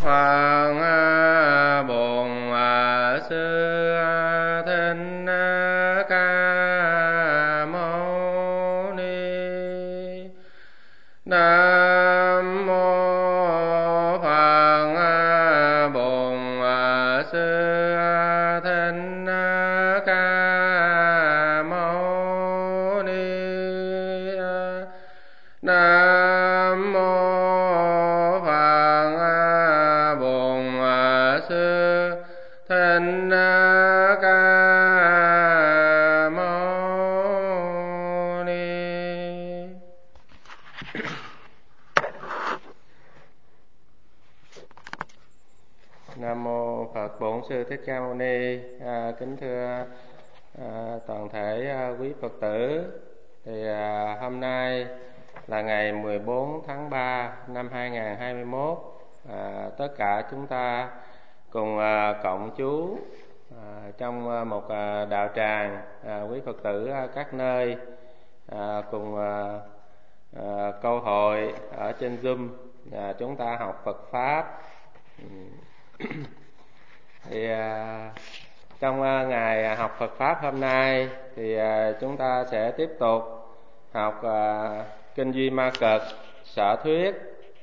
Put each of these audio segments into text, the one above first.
Phật Bổn Sư Thích Ca Mâu Ni. Nam mô Phật Bổn Sư Thích Ca Mâu Ni. Nam mô Phật Bổn Sư Thích Ca Mâu Ni. Nam mô Phật Bổn Sư Thích Ca Mâu Ni. Kính thưa toàn thể quý Phật tử, thì hôm nay là ngày 14 tháng 3 năm 2021. Tất cả chúng ta cùng cộng chú trong một đạo tràng, quý Phật tử các nơi cùng câu hội ở trên Zoom, chúng ta học Phật Pháp. Thì trong ngày học Phật Pháp hôm nay thì chúng ta sẽ tiếp tục học Kinh Duy Ma Cực Sở Thuyết.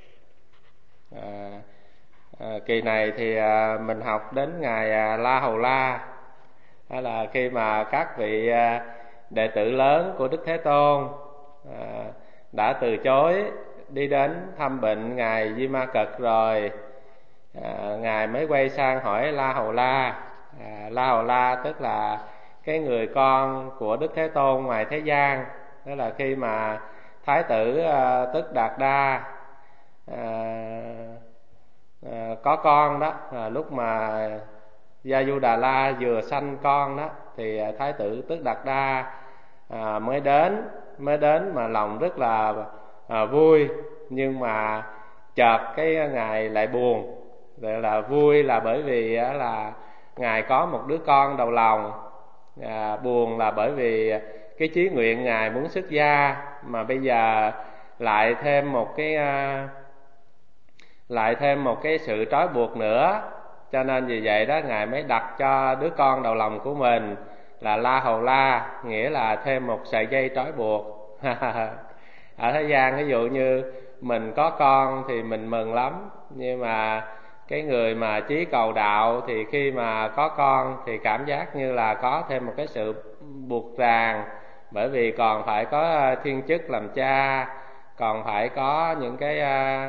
Kỳ này thì mình học đến ngày La Hầu La, đó là khi mà các vị đệ tử lớn của Đức Thế Tôn đã từ chối đi đến thăm bệnh ngài Duy Ma Cực rồi, ngài mới quay sang hỏi La Hầu La. La Hầu La tức là cái người con của Đức Thế Tôn ngoài thế gian. Đó là khi mà Thái tử Tức Đạt Đa có con đó, lúc mà Gia Du Đà La vừa sanh con đó, thì Thái tử Tức Đạt Đa mới đến mà lòng rất là vui, nhưng mà chợt cái ngài lại buồn. Vậy là vui là bởi vì là ngài có một đứa con đầu lòng, buồn là bởi vì cái chí nguyện ngài muốn xuất gia mà bây giờ lại thêm một cái sự trói buộc nữa. Cho nên vì vậy đó, ngài mới đặt cho đứa con đầu lòng của mình là La Hầu La, nghĩa là thêm một sợi dây trói buộc. Ở thế gian ví dụ như mình có con thì mình mừng lắm, nhưng mà cái người mà chí cầu đạo thì khi mà có con thì cảm giác như là có thêm một cái sự buộc ràng, bởi vì còn phải có thiên chức làm cha, còn phải có những cái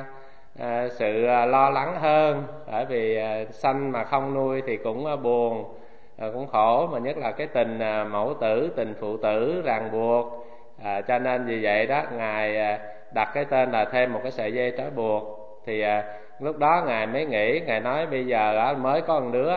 sự lo lắng hơn, bởi vì sanh mà không nuôi thì cũng buồn, cũng khổ, mà nhất là cái tình mẫu tử, tình phụ tử ràng buộc. Cho nên vì vậy đó, ngài đặt cái tên là thêm một cái sợi dây trói buộc. Thì lúc đó ngài mới nghĩ, ngài nói bây giờ mới có một đứa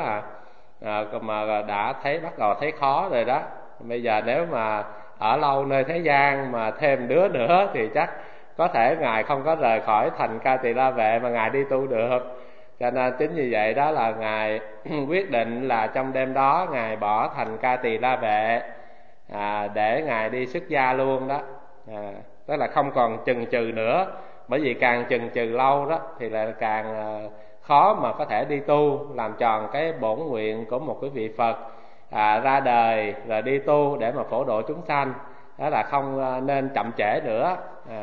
mà đã bắt đầu thấy khó rồi đó. Bây giờ nếu mà ở lâu nơi thế gian mà thêm đứa nữa thì chắc có thể ngài không có rời khỏi thành Ca Tỳ La Vệ mà ngài đi tu được. Cho nên chính vì vậy đó là ngài quyết định là trong đêm đó ngài bỏ thành Ca Tỳ La Vệ để ngài đi xuất gia luôn đó. Tức là không còn chần chừ nữa, bởi vì càng chần chừ lâu đó thì là càng khó mà có thể đi tu, làm tròn cái bổn nguyện của một cái vị Phật ra đời rồi đi tu để mà phổ độ chúng sanh. Đó là không nên chậm trễ nữa.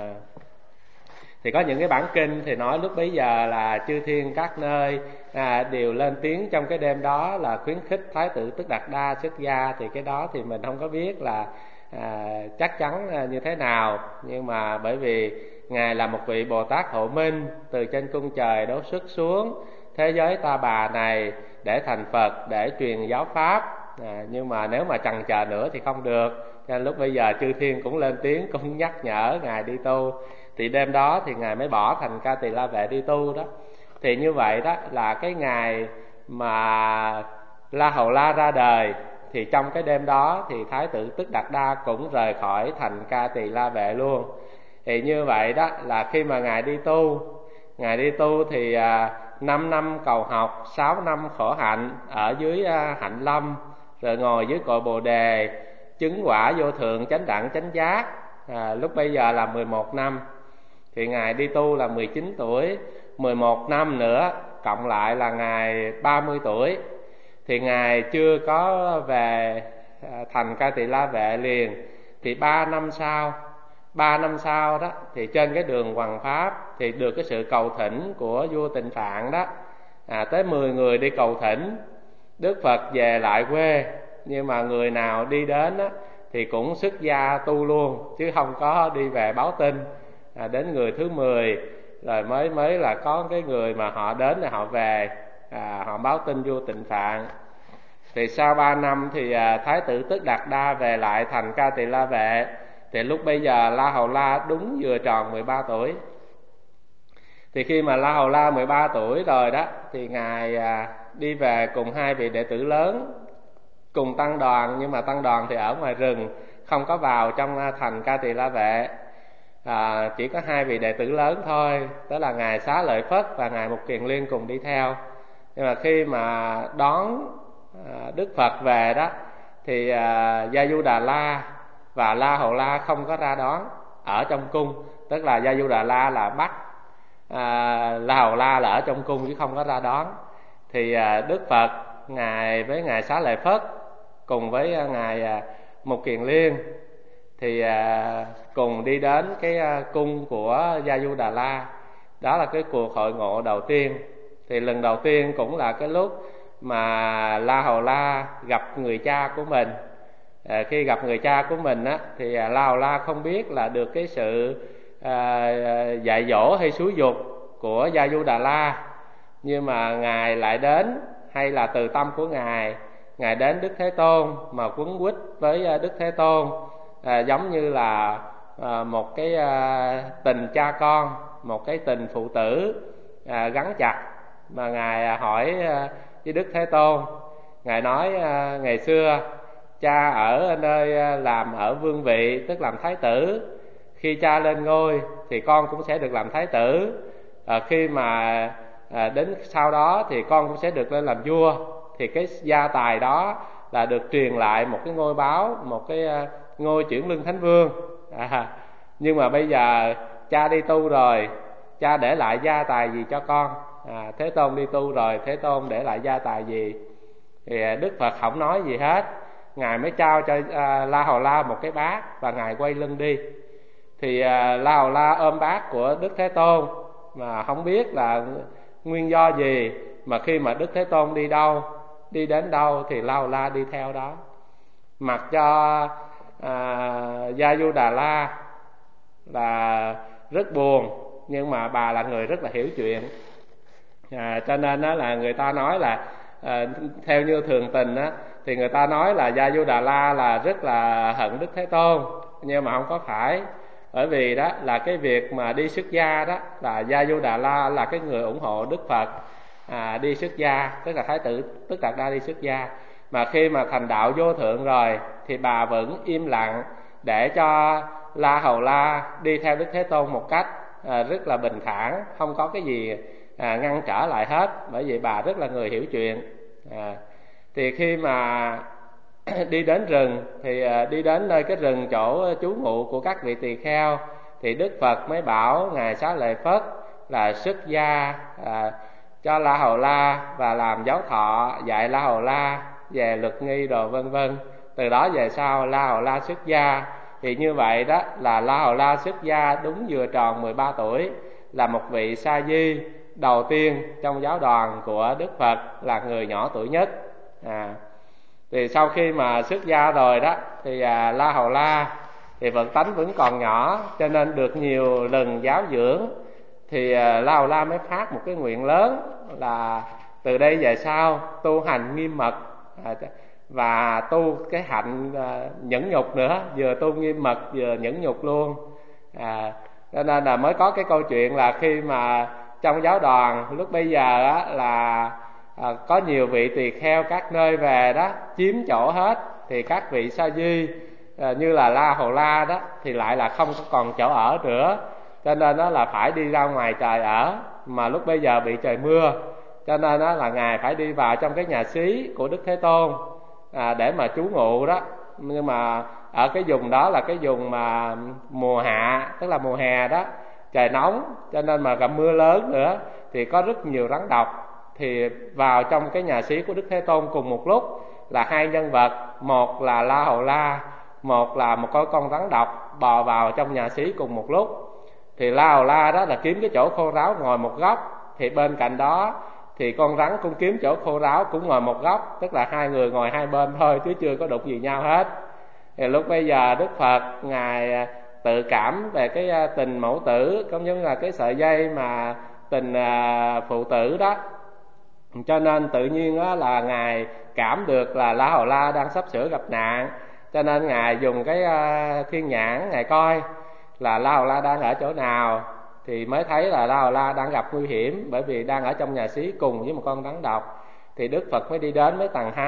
Thì có những cái bản kinh thì nói lúc bấy giờ là chư thiên các nơi đều lên tiếng trong cái đêm đó là khuyến khích Thái tử Tức Đạt Đa xuất gia. Thì cái đó thì mình không có biết là chắc chắn như thế nào, nhưng mà bởi vì ngài là một vị Bồ Tát hộ minh từ trên cung trời đổ xuất xuống thế giới Ta Bà này để thành Phật, để truyền giáo pháp. Nhưng mà nếu mà chần chờ nữa thì không được, cho nên lúc bây giờ chư thiên cũng lên tiếng, cũng nhắc nhở ngài đi tu. Thì đêm đó thì ngài mới bỏ thành Ca Tỳ La Vệ đi tu đó. Thì như vậy đó là cái ngày mà La Hầu La ra đời, thì trong cái đêm đó thì Thái tử Tức Đạt Đa cũng rời khỏi thành Ca Tỳ La Vệ luôn. Thì như vậy đó là khi mà ngài đi tu thì 5 năm cầu học, 6 năm khổ hạnh ở dưới Hạnh Lâm, rồi ngồi dưới cội Bồ Đề chứng quả vô thượng chánh đẳng chánh giác. Lúc bây giờ là 11 năm. Thì ngài đi tu là 19 tuổi, 11 năm nữa cộng lại là ngài 30 tuổi. Thì ngài chưa có về thành Ca Tỳ La Vệ liền. Thì 3 năm sau đó, thì trên cái đường hoằng pháp thì được cái sự cầu thỉnh của vua Tịnh Phạn đó, tới 10 người đi cầu thỉnh Đức Phật về lại quê. Nhưng mà người nào đi đến đó, thì cũng xuất gia tu luôn, chứ không có đi về báo tin. Đến người thứ 10 rồi mới là có cái người mà họ đến là họ về, họ báo tin vua Tịnh Phạn. Thì sau 3 năm thì Thái tử Tức Đạt Đa về lại thành Ca Tỳ La Vệ. Thì lúc bây giờ La Hầu La đúng vừa tròn 13 tuổi. Thì khi mà La Hầu La 13 tuổi rồi đó, thì ngài đi về cùng 2 vị đệ tử lớn, cùng tăng đoàn. Nhưng mà tăng đoàn thì ở ngoài rừng, không có vào trong thành Ca Tỳ La Vệ. Chỉ có 2 vị đệ tử lớn thôi, đó là ngài Xá Lợi Phất và ngài Mục Kiền Liên cùng đi theo. Nhưng mà khi mà đón Đức Phật về đó, thì Gia Du Đà La và La Hầu La không có ra đón ở trong cung. Tức là Gia Du Đà La là bắt, La Hầu La là ở trong cung chứ không có ra đón. Thì Đức Phật ngài với ngài Xá Lợi Phất cùng với ngài Mục Kiền Liên thì cùng đi đến cái cung của Gia Du Đà La. Đó là cái cuộc hội ngộ đầu tiên. Thì lần đầu tiên cũng là cái lúc mà La Hầu La gặp người cha của mình. Khi gặp người cha của mình á, thì La Hầu La không biết là được cái sự dạy dỗ hay xúi giục của Gia Du Đà La. Nhưng mà ngài lại đến, hay là từ tâm của ngài đến Đức Thế Tôn mà quấn quýt với Đức Thế Tôn, giống như là một cái tình cha con, một cái tình phụ tử gắn chặt. Mà ngài hỏi với Đức Thế Tôn, ngài nói ngày xưa cha ở nơi làm ở vương vị, tức làm thái tử. Khi cha lên ngôi thì con cũng sẽ được làm thái tử. Khi mà đến sau đó thì con cũng sẽ được lên làm vua. Thì cái gia tài đó là được truyền lại một cái ngôi báo, một cái ngôi chuyển lưng thánh vương. Nhưng mà bây giờ cha đi tu rồi, cha để lại gia tài gì cho con? Thế Tôn đi tu rồi, Thế Tôn để lại gia tài gì? Thì Đức Phật không nói gì hết. Ngài mới trao cho La Hầu La một cái bát và ngài quay lưng đi. Thì La Hầu La ôm bát của Đức Thế Tôn mà không biết là nguyên do gì, mà khi mà Đức Thế Tôn đi đâu, đi đến đâu thì La Hầu La đi theo đó. Mặc cho Gia Du Đà La là rất buồn, nhưng mà bà là người rất là hiểu chuyện. Cho nên đó là người ta nói là theo như thường tình á, thì người ta nói là Gia Du Đà La là rất là hận Đức Thế Tôn. Nhưng mà không có phải. Bởi vì đó là cái việc mà đi xuất gia đó, là Gia Du Đà La là cái người ủng hộ Đức Phật đi xuất gia, tức là Thái tử Tức Đạt Đa đi xuất gia. Mà khi mà thành đạo vô thượng rồi thì bà vẫn im lặng để cho La Hầu La đi theo Đức Thế Tôn một cách rất là bình thản, không có cái gì ngăn trở lại hết. Bởi vì bà rất là người hiểu chuyện. Thì khi mà đi đến rừng, thì đi đến nơi cái rừng chỗ trú ngụ của các vị tỳ kheo, thì Đức Phật mới bảo ngài Xá Lợi Phất là xuất gia cho La Hầu La và làm giáo thọ dạy La Hầu La về luật nghi đồ vân vân. Từ đó về sau La Hầu La xuất gia. Thì như vậy đó là La Hầu La xuất gia đúng vừa tròn 13 tuổi, là một vị sa di đầu tiên trong giáo đoàn của Đức Phật, là người nhỏ tuổi nhất. Thì sau khi mà xuất gia rồi đó, thì La Hầu La thì vận tánh vẫn còn nhỏ, cho nên được nhiều lần giáo dưỡng. Thì La Hầu La mới phát một cái nguyện lớn là từ đây về sau tu hành nghiêm mật, và tu cái hạnh nhẫn nhục nữa, vừa tu nghiêm mật vừa nhẫn nhục luôn. Cho nên là mới có cái câu chuyện là khi mà trong giáo đoàn lúc bây giờ á, là có nhiều vị tỳ kheo các nơi về đó chiếm chỗ hết, thì các vị sa di như là La Hầu La đó thì lại là không còn chỗ ở nữa, cho nên đó là phải đi ra ngoài trời ở. Mà lúc bây giờ bị trời mưa, cho nên đó là ngài phải đi vào trong cái nhà xí của Đức Thế Tôn để mà trú ngụ đó. Nhưng mà ở cái vùng đó là cái vùng mà mùa hạ, tức là mùa hè đó, trời nóng, cho nên mà gặp mưa lớn nữa thì có rất nhiều rắn độc. thì vào trong cái nhà xí của Đức Thế Tôn cùng một lúc là hai nhân vật, một là La Hầu La, một là một con rắn độc bò vào trong nhà xí cùng một lúc. Thì La Hầu La đó là kiếm cái chỗ khô ráo ngồi một góc, thì bên cạnh đó thì con rắn cũng kiếm chỗ khô ráo cũng ngồi một góc, tức là hai người ngồi hai bên thôi chứ chưa có đụng gì nhau hết. Thì lúc bây giờ Đức Phật ngài tự cảm về cái tình mẫu tử, cũng giống như là cái sợi dây mà tình phụ tử đó, cho nên tự nhiên đó là ngài cảm được là La Hầu La đang sắp sửa gặp nạn, cho nên ngài dùng cái thiên nhãn ngài coi là La Hầu La đang ở chỗ nào, thì mới thấy là La Hầu La đang gặp nguy hiểm, bởi vì đang ở trong nhà xí cùng với một con rắn độc. Thì Đức Phật mới đi đến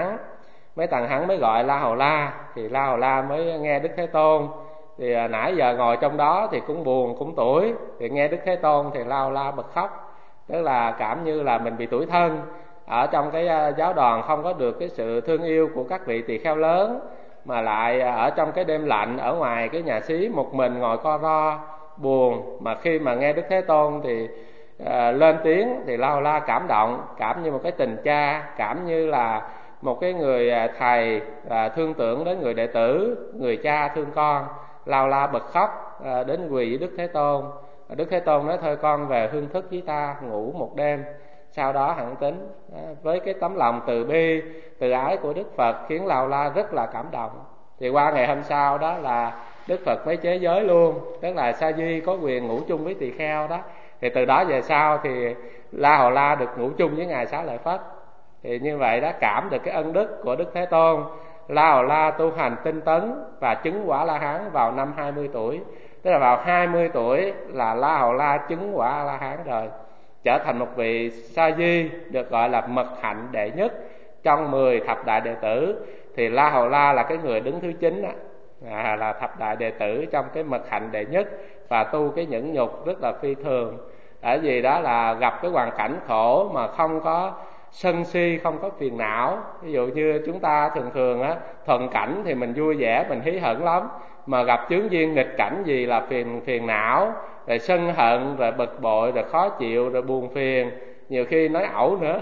mấy tầng hắn mới gọi La Hầu La, thì La Hầu La mới nghe Đức Thế Tôn. Thì nãy giờ ngồi trong đó thì cũng buồn cũng tủi, thì nghe Đức Thế Tôn thì La Hầu La bật khóc, tức là cảm như là mình bị tủi thân. Ở trong cái giáo đoàn không có được cái sự thương yêu của các vị tỳ kheo lớn, mà lại ở trong cái đêm lạnh ở ngoài cái nhà xí một mình ngồi co ro buồn. Mà khi mà nghe Đức Thế Tôn thì lên tiếng thì La Hầu La cảm động, cảm như một cái tình cha, cảm như là một cái người thầy thương tưởng đến người đệ tử, người cha thương con. La Hầu La bật khóc đến quỳ với Đức Thế Tôn. Đức Thế Tôn nói thôi con về hương thức với ta ngủ một đêm, sau đó hẵng tính. Với cái tấm lòng từ bi từ ái của Đức Phật khiến La Hầu La rất là cảm động. Thì qua ngày hôm sau đó là Đức Phật mới chế giới luôn, tức là Sa Di có quyền ngủ chung với tỳ kheo đó. Thì từ đó về sau thì La Hầu La được ngủ chung với ngài Xá Lợi Phất. Thì như vậy đã cảm được cái ân đức của Đức Thế Tôn. La Hầu La tu hành tinh tấn và chứng quả La Hán vào năm 20 tuổi. Tức là vào 20 tuổi là La Hầu La chứng quả La Hán rồi, trở thành một vị Sa Di được gọi là mật hạnh đệ nhất trong 10 thập đại đệ tử. Thì La Hầu La là cái người đứng thứ 9 đó, là thập đại đệ tử trong cái mật hạnh đệ nhất, và tu cái nhẫn nhục rất là phi thường. Bởi vì đó là gặp cái hoàn cảnh khổ mà không có sân si, không có phiền não. Ví dụ như chúng ta thường thường á, thuận cảnh thì mình vui vẻ, mình hí hửng lắm, mà gặp chướng duyên nghịch cảnh gì là phiền não, rồi sân hận, rồi bực bội, rồi khó chịu, rồi buồn phiền, nhiều khi nói ẩu nữa.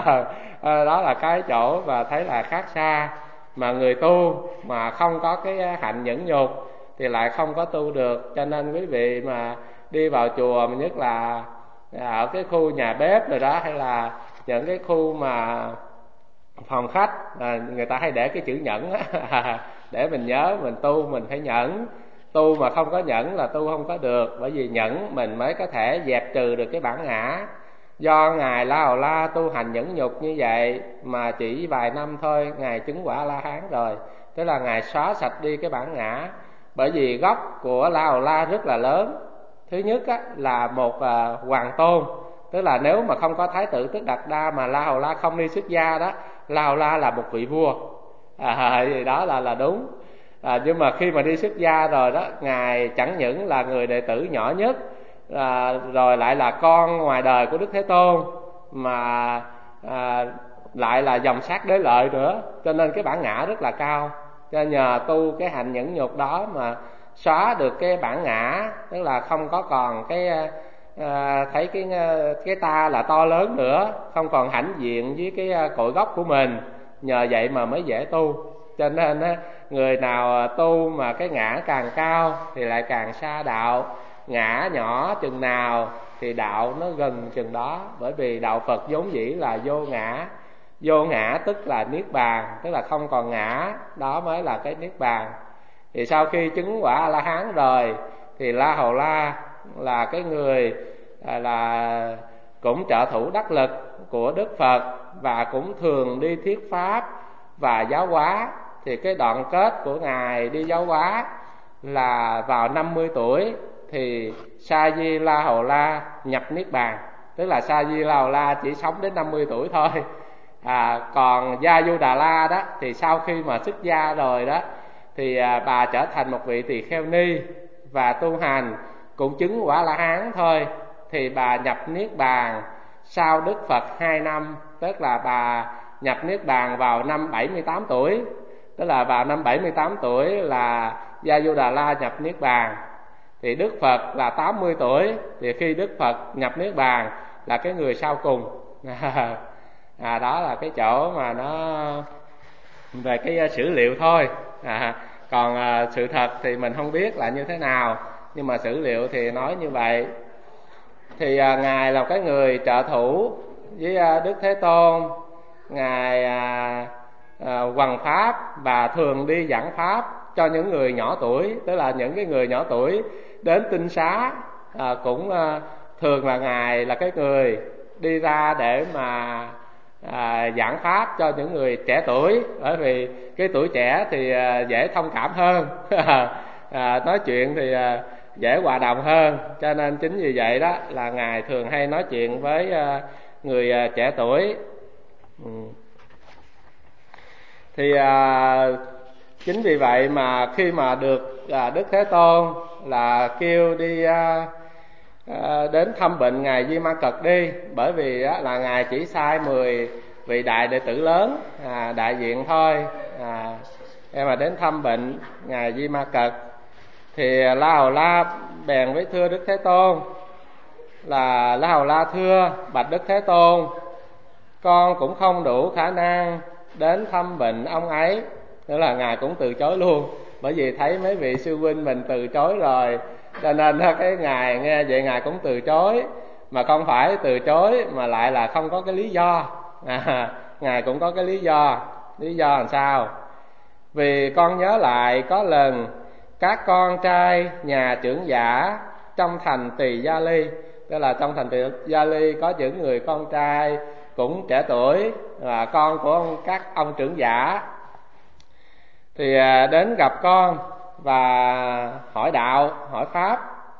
Đó là cái chỗ và thấy là khác xa. Mà người tu mà không có cái hạnh nhẫn nhục thì lại không có tu được. Cho nên quý vị mà đi vào chùa, mà nhất là ở cái khu nhà bếp rồi đó, hay là những cái khu mà phòng khách, người ta hay để cái chữ nhẫn á, để mình nhớ mình tu mình phải nhẫn. Tu mà không có nhẫn là tu không có được, bởi vì nhẫn mình mới có thể dẹp trừ được cái bản ngã. Do ngài La Hầu La tu hành nhẫn nhục như vậy mà chỉ vài năm thôi ngài chứng quả La Hán rồi, tức là ngài xóa sạch đi cái bản ngã. Bởi vì gốc của La Hầu La rất là lớn. Thứ nhất á, là một hoàng tôn, tức là nếu mà không có Thái tử Tức Đạt Đa mà La Hầu La không đi xuất gia đó, La Hầu La là một vị vua. Thì đó là đúng. Nhưng mà khi mà đi xuất gia rồi đó, ngài chẳng những là người đệ tử nhỏ nhất, rồi lại là con ngoài đời của Đức Thế Tôn, mà lại là dòng sát đế lợi nữa, cho nên cái bản ngã rất là cao. Cho nhờ tu cái hạnh nhẫn nhục đó mà xóa được cái bản ngã, tức là không có còn cái thấy cái ta là to lớn nữa, không còn hãnh diện với cái cội gốc của mình. Nhờ vậy mà mới dễ tu. Cho nên người nào tu mà cái ngã càng cao thì lại càng xa đạo. Ngã nhỏ chừng nào thì đạo nó gần chừng đó. Bởi vì đạo Phật vốn dĩ là vô ngã. Vô ngã tức là niết bàn, tức là không còn ngã, đó mới là cái niết bàn. Thì sau khi chứng quả A La Hán rồi thì La Hầu La là cái người là cũng trợ thủ đắc lực của Đức Phật, và cũng thường đi thuyết pháp và giáo hóa. Thì cái đoạn kết của ngài đi giáo hóa là vào 50 tuổi thì Sa Di La Hầu La nhập niết bàn, tức là Sa Di La Hầu La chỉ sống đến 50 tuổi thôi. Còn Gia Du Đà La đó thì sau khi mà xuất gia rồi đó thì bà trở thành một vị tỳ kheo ni và tu hành, cũng chứng quả La Hán thôi. Thì bà nhập niết bàn sau Đức Phật 2 năm, tức là bà nhập niết bàn vào năm 78 tuổi. Tức là vào năm 78 tuổi là Gia Du Đà La nhập niết bàn. Thì Đức Phật là 80 tuổi, thì khi Đức Phật nhập niết bàn là cái người sau cùng. Đó là cái chỗ mà nó về cái sử liệu thôi. Còn sự thật thì mình không biết là như thế nào, nhưng mà sử liệu thì nói như vậy. Thì ngài là cái người trợ thủ với Đức Thế Tôn. Ngài hoằng pháp và thường đi giảng pháp cho những người nhỏ tuổi, tức là những cái người nhỏ tuổi đến tinh xá, cũng thường là ngài là cái người đi ra để mà giảng pháp cho những người trẻ tuổi, bởi vì cái tuổi trẻ thì dễ thông cảm hơn, nói chuyện thì dễ hòa đồng hơn, cho nên chính vì vậy đó là ngài thường hay nói chuyện với người trẻ tuổi. Thì chính vì vậy mà khi mà được Đức Thế Tôn là kêu đi đến thăm bệnh ngài Di Ma Cật đi, bởi vì là ngài chỉ sai 10 vị đại đệ tử lớn đại diện thôi, em mà đến thăm bệnh ngài Di Ma Cật. Thì La Hầu La bèn với thưa Đức Thế Tôn là: La Hầu La thưa bạch Đức Thế Tôn, con cũng không đủ khả năng đến thăm bệnh ông ấy. Tức là ngài cũng từ chối luôn, bởi vì thấy mấy vị sư huynh mình từ chối rồi, cho nên cái ngài nghe vậy ngài cũng từ chối. Mà không phải từ chối mà lại là không có cái lý do. Ngài cũng có cái lý do. Lý do làm sao? Vì con nhớ lại có lần các con trai nhà trưởng giả trong thành Tỳ Gia Ly, tức là trong thành Tỳ Gia Ly có những người con trai cũng trẻ tuổi, là con của các ông trưởng giả, thì đến gặp con và hỏi đạo, hỏi pháp.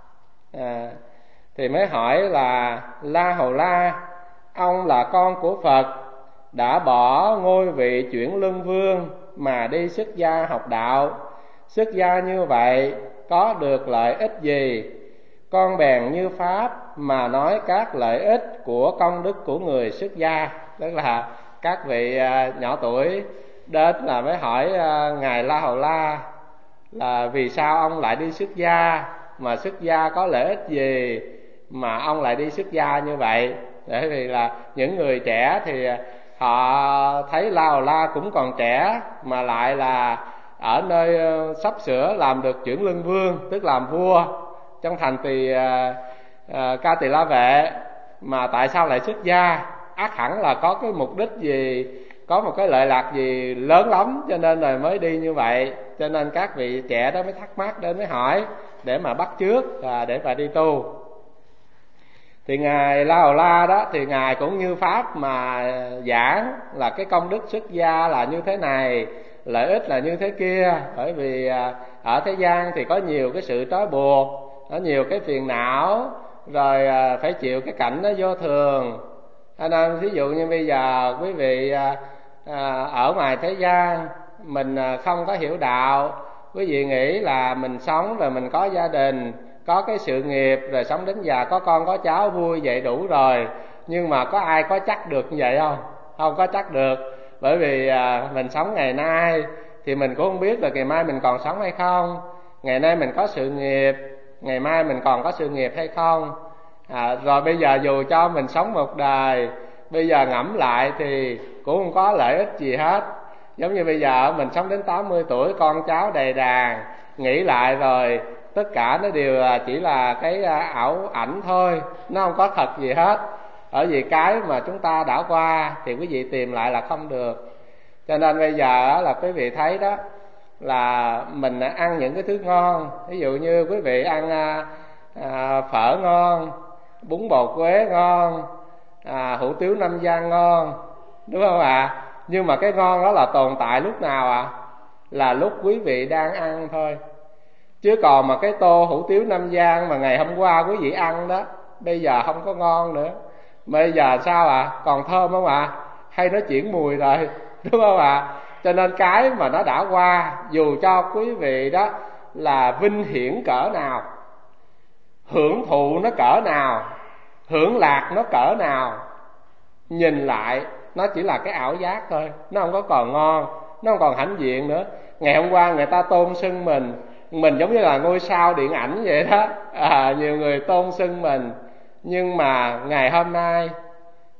Thì mới hỏi là: La Hầu La, ông là con của Phật, đã bỏ ngôi vị chuyển luân vương mà đi xuất gia học đạo. Xuất gia như vậy có được lợi ích gì? Con bèn như pháp mà nói các lợi ích của công đức của người xuất gia. Tức là các vị nhỏ tuổi đến là mới hỏi ngài La Hầu La là vì sao ông lại đi xuất gia, mà xuất gia có lợi ích gì mà ông lại đi xuất gia như vậy. Bởi vì là những người trẻ thì họ thấy La Hầu La cũng còn trẻ, mà lại là ở nơi sắp sửa làm được chuyển luân vương, tức làm vua trong thành Ca Tỳ La Vệ, mà tại sao lại xuất gia? Ắt hẳn là có cái mục đích gì, có một cái lợi lạc gì lớn lắm, cho nên rồi mới đi như vậy. Cho nên các vị trẻ đó mới thắc mắc đến mới hỏi để mà bắt chước và để mà đi tu. Thì ngài La Hầu La đó thì ngài cũng như pháp mà giảng là cái công đức xuất gia là như thế này, lợi ích là như thế kia. Bởi vì ở thế gian thì có nhiều cái sự trói buộc, có nhiều cái phiền não, rồi phải chịu cái cảnh nó vô thường. Cho nên ví dụ như bây giờ quý vị ở ngoài thế gian mình không có hiểu đạo, quý vị nghĩ là mình sống rồi mình có gia đình, có cái sự nghiệp, rồi sống đến già có con có cháu vui vậy đủ rồi. Nhưng mà có ai có chắc được như vậy không? Không có chắc được. Bởi vì mình sống ngày nay thì mình cũng không biết là ngày mai mình còn sống hay không. Ngày nay mình có sự nghiệp, ngày mai mình còn có sự nghiệp hay không. Rồi bây giờ dù cho mình sống một đời, bây giờ ngẫm lại thì cũng không có lợi ích gì hết. Giống như bây giờ mình sống đến 80 tuổi, con cháu đầy đàn, nghĩ lại rồi tất cả nó đều chỉ là cái ảo ảnh thôi, nó không có thật gì hết. Bởi vì cái mà chúng ta đã qua thì quý vị tìm lại là không được. Cho nên bây giờ là quý vị thấy đó, là mình ăn những cái thứ ngon, ví dụ như quý vị ăn phở ngon, bún bò Quế ngon, hủ tiếu Nam Giang ngon, đúng không ạ? Nhưng mà cái ngon đó là tồn tại lúc nào ạ? Là lúc quý vị đang ăn thôi. Chứ còn mà cái tô hủ tiếu Nam Giang mà ngày hôm qua quý vị ăn đó, bây giờ không có ngon nữa. Bây giờ sao ạ? Còn thơm không ạ? Hay nó chuyển mùi rồi, đúng không ạ? Cho nên cái mà nó đã qua, dù cho quý vị đó là vinh hiển cỡ nào, hưởng thụ nó cỡ nào, hưởng lạc nó cỡ nào, nhìn lại nó chỉ là cái ảo giác thôi. Nó không có còn ngon, nó không còn hãnh diện nữa. Ngày hôm qua người ta tôn xưng mình giống như là ngôi sao điện ảnh vậy đó. Nhiều người tôn xưng mình. Nhưng mà ngày hôm nay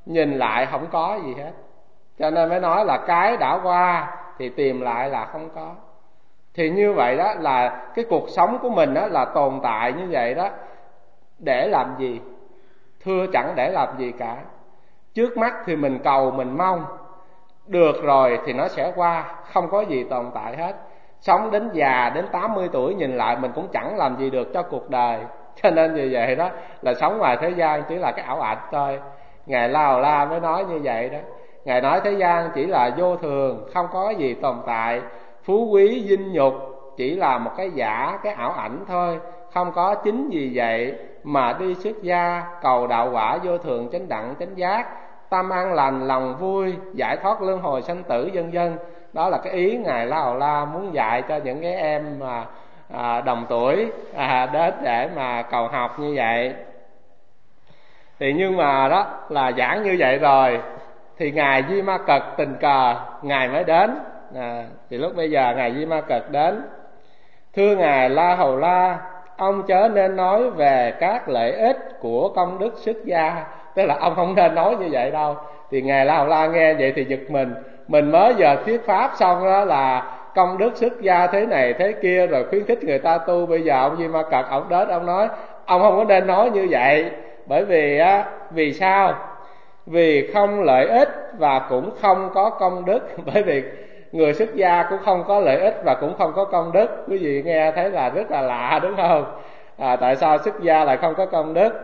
nhìn lại không có gì hết. Cho nên mới nói là cái đã qua thì tìm lại là không có. Thì như vậy đó là cái cuộc sống của mình đó là tồn tại như vậy đó để làm gì? Thưa chẳng để làm gì cả. Trước mắt thì mình cầu mình mong, được rồi thì nó sẽ qua, không có gì tồn tại hết. Sống đến già đến 80 tuổi nhìn lại mình cũng chẳng làm gì được cho cuộc đời. Cho nên như vậy đó là sống ngoài thế gian chỉ là cái ảo ảnh thôi. Ngài La Hầu La mới nói như vậy đó. Ngài nói thế gian chỉ là vô thường, không có gì tồn tại. Phú quý dinh nhục chỉ là một cái giả, cái ảo ảnh thôi. Không có chính vì vậy mà đi xuất gia cầu đạo quả vô thường chánh đẳng chánh giác, tâm an lành lòng vui, giải thoát luân hồi sanh tử vân vân. Đó là cái ý Ngài La Hầu La muốn dạy cho những cái em mà đồng tuổi đến để mà cầu học như vậy. Thì nhưng mà đó là giảng như vậy rồi thì Ngài Di Ma Cật tình cờ Ngài mới đến. Thì lúc bây giờ Ngài Di Ma Cật đến: thưa Ngài La Hầu La, ông chớ nên nói về các lợi ích của công đức xuất gia. Tức là ông không nên nói như vậy đâu. Thì Ngài La Hầu La nghe vậy thì giật mình mới giờ thuyết pháp xong đó là công đức xuất gia thế này thế kia rồi khuyến khích người ta tu. Bây giờ ông Di Ma Cật ông đến ông nói ông không có nên nói như vậy. Bởi vì vì sao? Vì không lợi ích và cũng không có công đức. Bởi vì người xuất gia cũng không có lợi ích và cũng không có công đức. Quý vị nghe thấy là rất là lạ đúng không? Tại sao xuất gia lại không có công đức?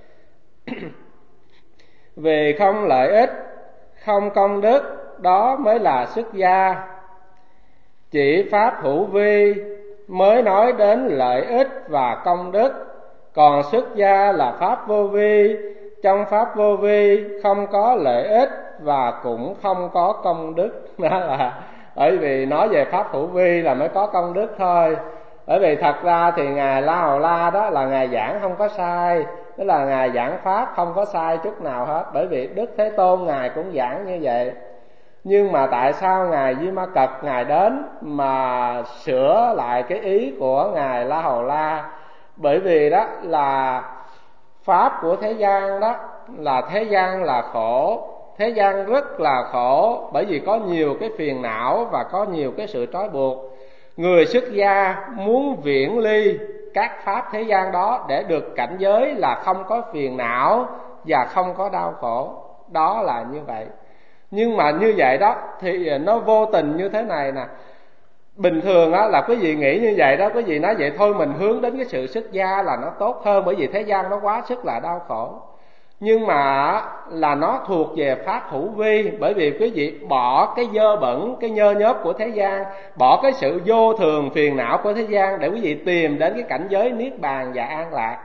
Vì không lợi ích, không công đức, đó mới là xuất gia. Chỉ pháp hữu vi mới nói đến lợi ích và công đức, còn xuất gia là pháp vô vi. Trong pháp vô vi không có lợi ích và cũng không có công đức. Đó là bởi vì nói về pháp hữu vi là mới có công đức thôi. Bởi vì thật ra thì Ngài La Hầu La đó là Ngài giảng không có sai, tức là Ngài giảng pháp không có sai chút nào hết. Bởi vì Đức Thế Tôn Ngài cũng giảng như vậy. Nhưng mà tại sao Ngài Di Ma Cật Ngài đến mà sửa lại cái ý của Ngài La Hầu La? Bởi vì đó là pháp của thế gian đó là thế gian là khổ. Thế gian rất là khổ bởi vì có nhiều cái phiền não và có nhiều cái sự trói buộc. Người xuất gia muốn viễn ly các pháp thế gian đó để được cảnh giới là không có phiền não và không có đau khổ. Đó là như vậy. Nhưng mà như vậy đó thì nó vô tình như thế này nè. Bình thường á là quý vị nghĩ như vậy đó, quý vị nói vậy thôi mình hướng đến cái sự xuất gia là nó tốt hơn. Bởi vì thế gian nó quá sức là đau khổ. Nhưng mà là nó thuộc về pháp hữu vi. Bởi vì quý vị bỏ cái dơ bẩn, cái nhơ nhớp của thế gian, bỏ cái sự vô thường phiền não của thế gian để quý vị tìm đến cái cảnh giới niết bàn và an lạc.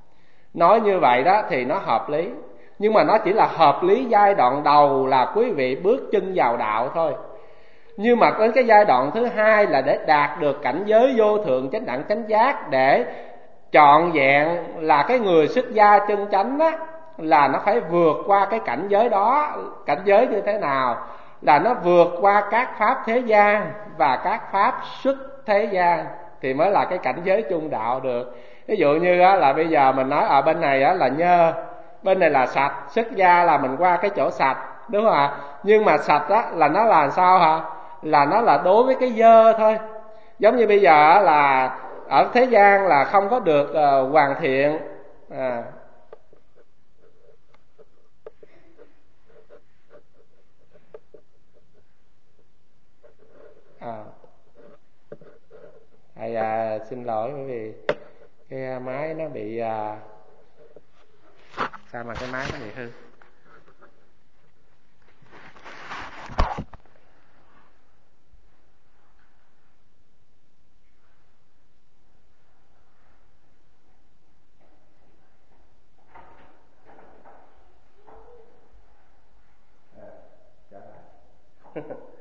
Nói như vậy đó thì nó hợp lý. Nhưng mà nó chỉ là hợp lý giai đoạn đầu là quý vị bước chân vào đạo thôi. Nhưng mà đến cái giai đoạn thứ hai là để đạt được cảnh giới vô thượng chánh đẳng chánh giác, để trọn vẹn là cái người xuất gia chân chánh á, là nó phải vượt qua cái cảnh giới đó. Cảnh giới như thế nào? Là nó vượt qua các pháp thế gian và các pháp xuất thế gian thì mới là cái cảnh giới trung đạo được. Ví dụ như là bây giờ mình nói ở bên này là nhơ, bên này là sạch. Xuất gia là mình qua cái chỗ sạch, đúng không ạ? Nhưng mà sạch á là nó là sao hả? Là nó là đối với cái dơ thôi. Giống như bây giờ là ở thế gian là không có được hoàn thiện. Thầy xin lỗi bởi vì cái máy nó bị sao mà cái máy nó bị hư. Trở lại.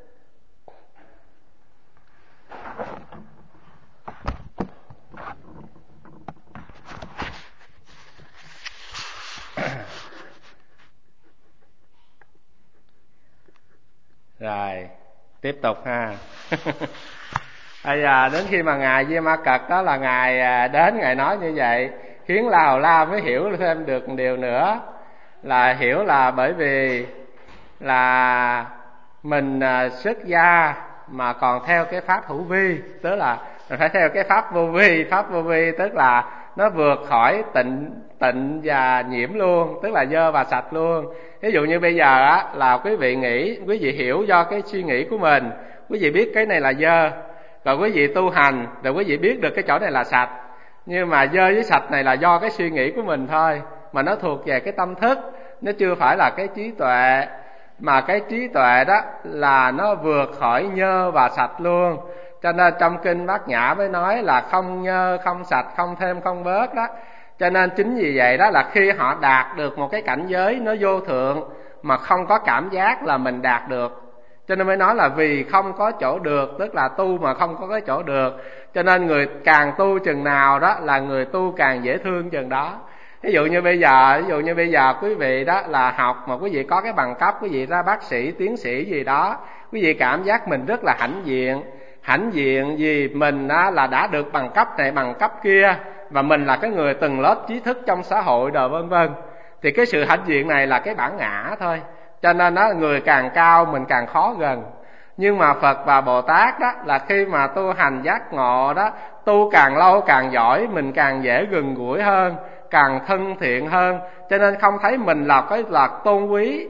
Rồi tiếp tục ha. Bây giờ đến khi mà Ngài Di Ma Cật đó là Ngài đến Ngài nói như vậy, khiến La Hầu La mới hiểu thêm được một điều nữa là hiểu là bởi vì là mình xuất gia mà còn theo cái pháp hữu vi, tức là mình phải theo cái pháp vô vi. Pháp vô vi tức là nó vượt khỏi tịnh và nhiễm luôn, tức là dơ và sạch luôn. Ví dụ như bây giờ á là quý vị nghĩ, quý vị hiểu do cái suy nghĩ của mình, quý vị biết cái này là dơ, rồi quý vị tu hành rồi quý vị biết được cái chỗ này là sạch. Nhưng mà dơ với sạch này là do cái suy nghĩ của mình thôi, mà nó thuộc về cái tâm thức, nó chưa phải là cái trí tuệ. Mà cái trí tuệ đó là nó vượt khỏi nhơ và sạch luôn. Cho nên trong kinh Bát Nhã mới nói là không nhơ, không sạch, không thêm, không bớt đó. Cho nên chính vì vậy đó là khi họ đạt được một cái cảnh giới nó vô thượng mà không có cảm giác là mình đạt được. Cho nên mới nói là vì không có chỗ được, tức là tu mà không có cái chỗ được. Cho nên người càng tu chừng nào đó là người tu càng dễ thương chừng đó. Ví dụ như bây giờ quý vị đó là học mà quý vị có cái bằng cấp, quý vị ra bác sĩ, tiến sĩ gì đó, quý vị cảm giác mình rất là hãnh diện vì mình đó là đã được bằng cấp này bằng cấp kia, và mình là cái người từng lớp trí thức trong xã hội rồi vân vân. Thì cái sự hãnh diện này là cái bản ngã thôi. Cho nên đó, người càng cao mình càng khó gần. Nhưng mà Phật và Bồ Tát đó là khi mà tu hành giác ngộ đó, tu càng lâu càng giỏi, mình càng dễ gần gũi hơn, càng thân thiện hơn. Cho nên không thấy mình là cái là tôn quý,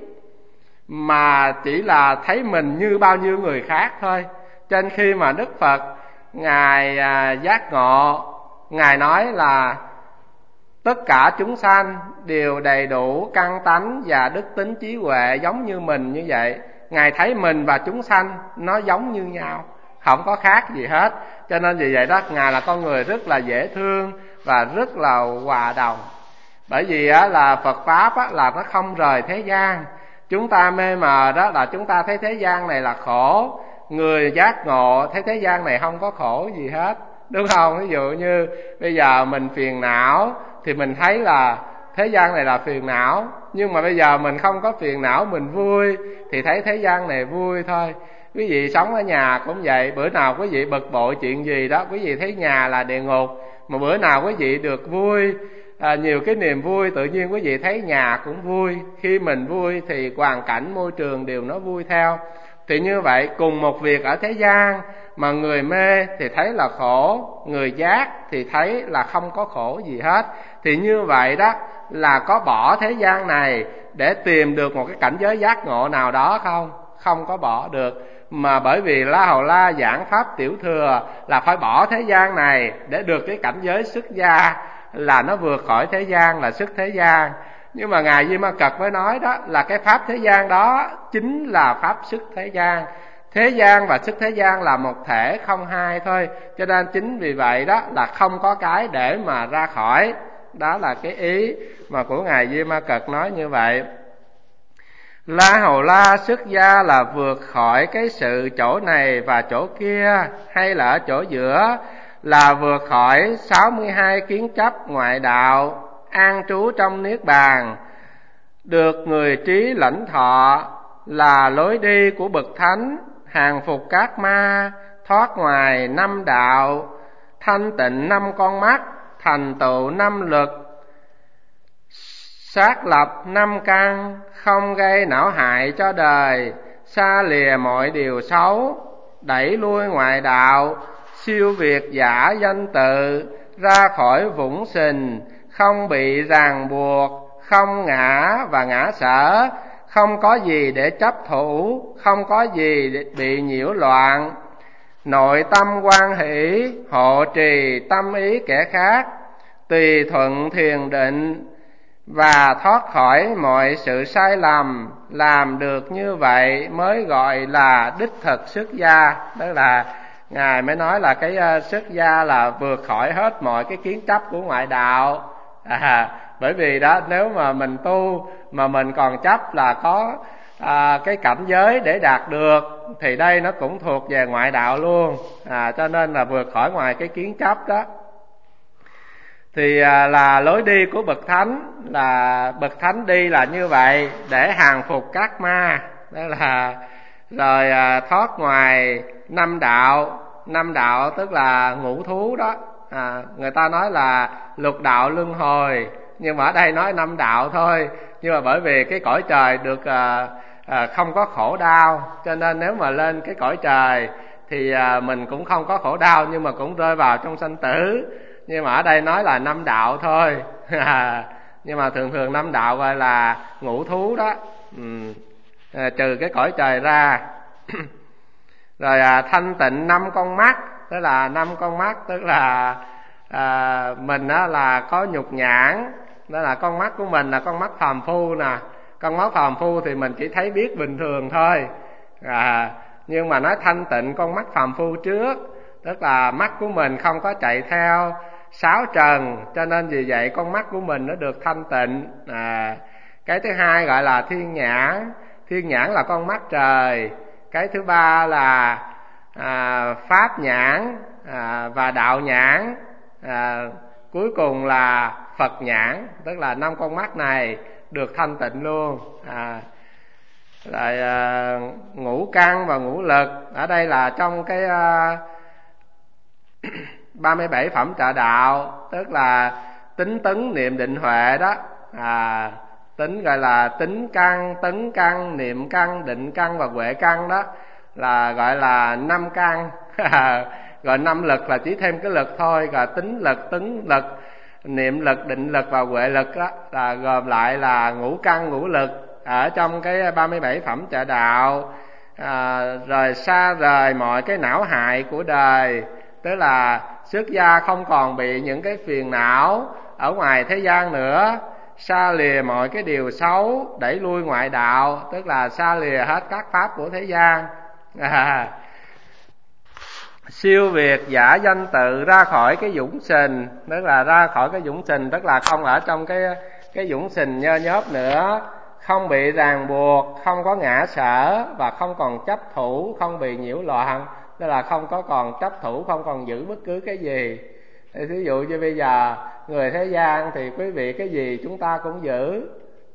mà chỉ là thấy mình như bao nhiêu người khác thôi. Cho nên khi mà Đức Phật Ngài giác ngộ, Ngài nói là tất cả chúng sanh đều đầy đủ căn tánh và đức tính trí huệ giống như mình như vậy. Ngài thấy mình và chúng sanh nó giống như nhau, không có khác gì hết. Cho nên vì vậy đó, Ngài là con người rất là dễ thương và rất là hòa đồng. Bởi vì á, là Phật Pháp á, là nó không rời thế gian. Chúng ta mê mờ đó là chúng ta thấy thế gian này là khổ. Người giác ngộ thấy thế gian này không có khổ gì hết, đúng không? Ví dụ như bây giờ mình phiền não thì mình thấy là thế gian này là phiền não. Nhưng mà bây giờ mình không có phiền não, mình vui thì thấy thế gian này vui thôi. Quý vị sống ở nhà cũng vậy, bữa nào quý vị bực bội chuyện gì đó, quý vị thấy nhà là địa ngục. Mà bữa nào quý vị được vui, nhiều cái niềm vui, tự nhiên quý vị thấy nhà cũng vui. Khi mình vui thì hoàn cảnh môi trường đều nó vui theo. Thì như vậy, cùng một việc ở thế gian mà người mê thì thấy là khổ, người giác thì thấy là không có khổ gì hết. Thì như vậy đó là có bỏ thế gian này để tìm được một cái cảnh giới giác ngộ nào đó không? Không có bỏ được. Mà bởi vì La Hầu La giảng pháp tiểu thừa là phải bỏ thế gian này để được cái cảnh giới xuất gia, là nó vượt khỏi thế gian, là xuất thế gian. Nhưng mà Ngài Di Ma Cật mới nói đó là cái pháp thế gian đó chính là pháp xuất thế gian. Thế gian và xuất thế gian là một thể không hai thôi. Cho nên chính vì vậy đó là không có cái để mà ra khỏi. Đó là cái ý mà của Ngài Di Ma Cật nói như vậy. La Hầu La xuất gia là vượt khỏi cái sự chỗ này và chỗ kia, hay là ở chỗ giữa, là vượt khỏi 62 kiến chấp ngoại đạo, an trú trong niết bàn, được người trí lãnh thọ, là lối đi của bậc thánh, hàng phục các ma, thoát ngoài 5 đạo, thanh tịnh 5 con mắt, thành tựu 5 lực, xác lập 5 căn, không gây não hại cho đời, xa lìa mọi điều xấu, đẩy lui ngoại đạo, siêu việt giả danh tự, ra khỏi vũng sình, không bị ràng buộc, không ngã và ngã sở, không có gì để chấp thủ, không có gì để bị nhiễu loạn, nội tâm quan hỷ, hộ trì tâm ý kẻ khác, tùy thuận thiền định và thoát khỏi mọi sự sai lầm. Làm được như vậy mới gọi là đích thực xuất gia. Đó là Ngài mới nói là cái xuất gia là vượt khỏi hết mọi cái kiến chấp của ngoại đạo. Bởi vì đó, nếu mà mình tu mà mình còn chấp là có cái cảnh giới để đạt được thì đây nó cũng thuộc về ngoại đạo luôn. Cho nên là vượt khỏi ngoài cái kiến chấp đó. Thì là lối đi của bậc thánh, là bậc thánh đi là như vậy để hàng phục các ma. Đó là rồi thoát ngoài 5 đạo. 5 đạo tức là ngũ thú đó. Người ta nói là lục đạo luân hồi, nhưng mà ở đây nói 5 đạo thôi. Nhưng mà bởi vì cái cõi trời được không có khổ đau, cho nên nếu mà lên cái cõi trời thì mình cũng không có khổ đau, nhưng mà cũng rơi vào trong sanh tử. Nhưng mà ở đây nói là 5 đạo thôi. Nhưng mà thường thường 5 đạo gọi là ngũ thú đó, trừ cái cõi trời ra. Rồi thanh tịnh 5 con mắt, tức là 5 con mắt, tức là mình đó là có nhục nhãn, đó là con mắt của mình là con mắt phàm phu nè. Con mắt phàm phu thì mình chỉ thấy biết bình thường thôi, nhưng mà nói thanh tịnh con mắt phàm phu trước, tức là mắt của mình không có chạy theo sáu trần, cho nên vì vậy con mắt của mình nó được thanh tịnh. Cái thứ hai gọi là thiên nhãn, thiên nhãn là con mắt trời. Cái thứ ba là pháp nhãn và đạo nhãn. Cuối cùng là Phật nhãn, tức là 5 con mắt này được thanh tịnh luôn. Rồi ngũ căn và ngũ lực, ở đây là trong cái 37 phẩm trợ đạo, tức là tính tấn niệm định huệ đó. Tính gọi là tính căn, tấn căn, niệm căn, định căn và huệ căn đó, là gọi là 5 căn. Rồi 5 lực là chỉ thêm cái lực thôi, rồi tính lực, tấn lực, niệm lực, định lực và huệ lực đó, là gồm lại là ngũ căn ngũ lực ở trong cái 37 phẩm trợ đạo. Rồi xa rời mọi cái não hại của đời, tức là xuất gia không còn bị những cái phiền não ở ngoài thế gian nữa, xa lìa mọi cái điều xấu, đẩy lui ngoại đạo, tức là xa lìa hết các pháp của thế gian. Siêu việt giả danh tự, ra khỏi cái dũng sình, tức là ra khỏi cái dũng sình, tức là không ở trong cái dũng sình nhơ nhớp nữa, không bị ràng buộc, không có ngã sở và không còn chấp thủ, không bị nhiễu loạn, tức là không có còn chấp thủ, không còn giữ bất cứ cái gì. Ví dụ như bây giờ người thế gian thì quý vị cái gì chúng ta cũng giữ,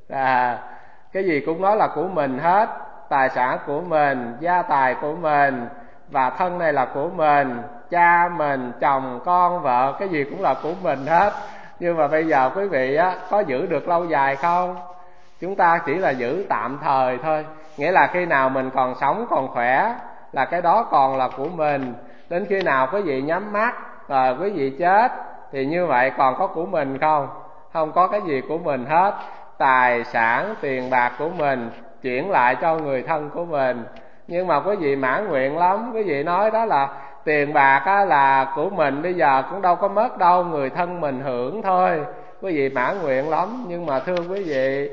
cái gì cũng nói là của mình hết, tài sản của mình, gia tài của mình, và thân này là của mình, cha mình, chồng, con, vợ, cái gì cũng là của mình hết. Nhưng mà bây giờ quý vị có giữ được lâu dài không? Chúng ta chỉ là giữ tạm thời thôi. Nghĩa là khi nào mình còn sống, còn khỏe là cái đó còn là của mình. Đến khi nào quý vị nhắm mắt rồi quý vị chết thì như vậy còn có của mình không? Không có cái gì của mình hết. Tài sản, tiền bạc của mình chuyển lại cho người thân của mình. Nhưng mà quý vị mãn nguyện lắm, quý vị nói đó là tiền bạc là của mình, bây giờ cũng đâu có mất đâu, người thân mình hưởng thôi. Quý vị mãn nguyện lắm, nhưng mà thưa quý vị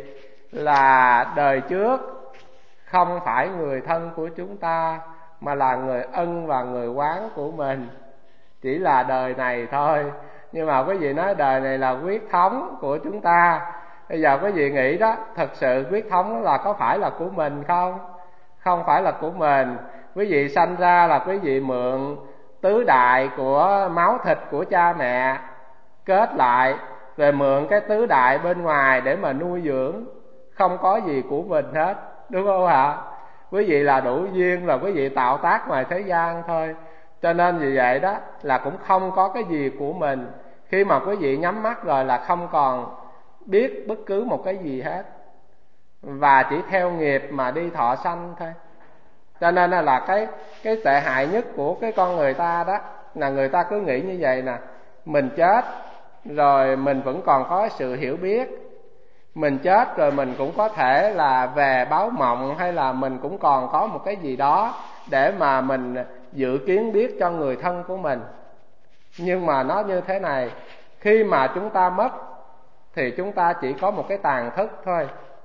là đời trước không phải người thân của chúng ta, mà là người ân và người oán của mình. Chỉ là đời này thôi. Nhưng mà quý vị nói đời này là huyết thống của chúng ta. Bây giờ quý vị nghĩ đó, thật sự huyết thống là có phải là của mình không? Không phải là của mình. Quý vị sanh ra là quý vị mượn tứ đại của máu thịt của cha mẹ kết lại, rồi mượn cái tứ đại bên ngoài để mà nuôi dưỡng. Không có gì của mình hết, đúng không ạ? Quý vị là đủ duyên là quý vị tạo tác ngoài thế gian thôi. Cho nên vì vậy đó là cũng không có cái gì của mình. Khi mà quý vị nhắm mắt rồi là không còn biết bất cứ một cái gì hết, và chỉ theo nghiệp mà đi thọ sanh thôi. Cho nên là cái tệ hại nhất của cái con người ta đó là người ta cứ nghĩ như vậy nè: mình chết rồi mình vẫn còn có sự hiểu biết, mình chết rồi mình cũng có thể là về báo mộng, hay là mình cũng còn có một cái gì đó để mà mình dự kiến biết cho người thân của mình. Nhưng mà nó như thế này, khi mà chúng ta mất thì chúng ta chỉ có một cái tàn thức thôi.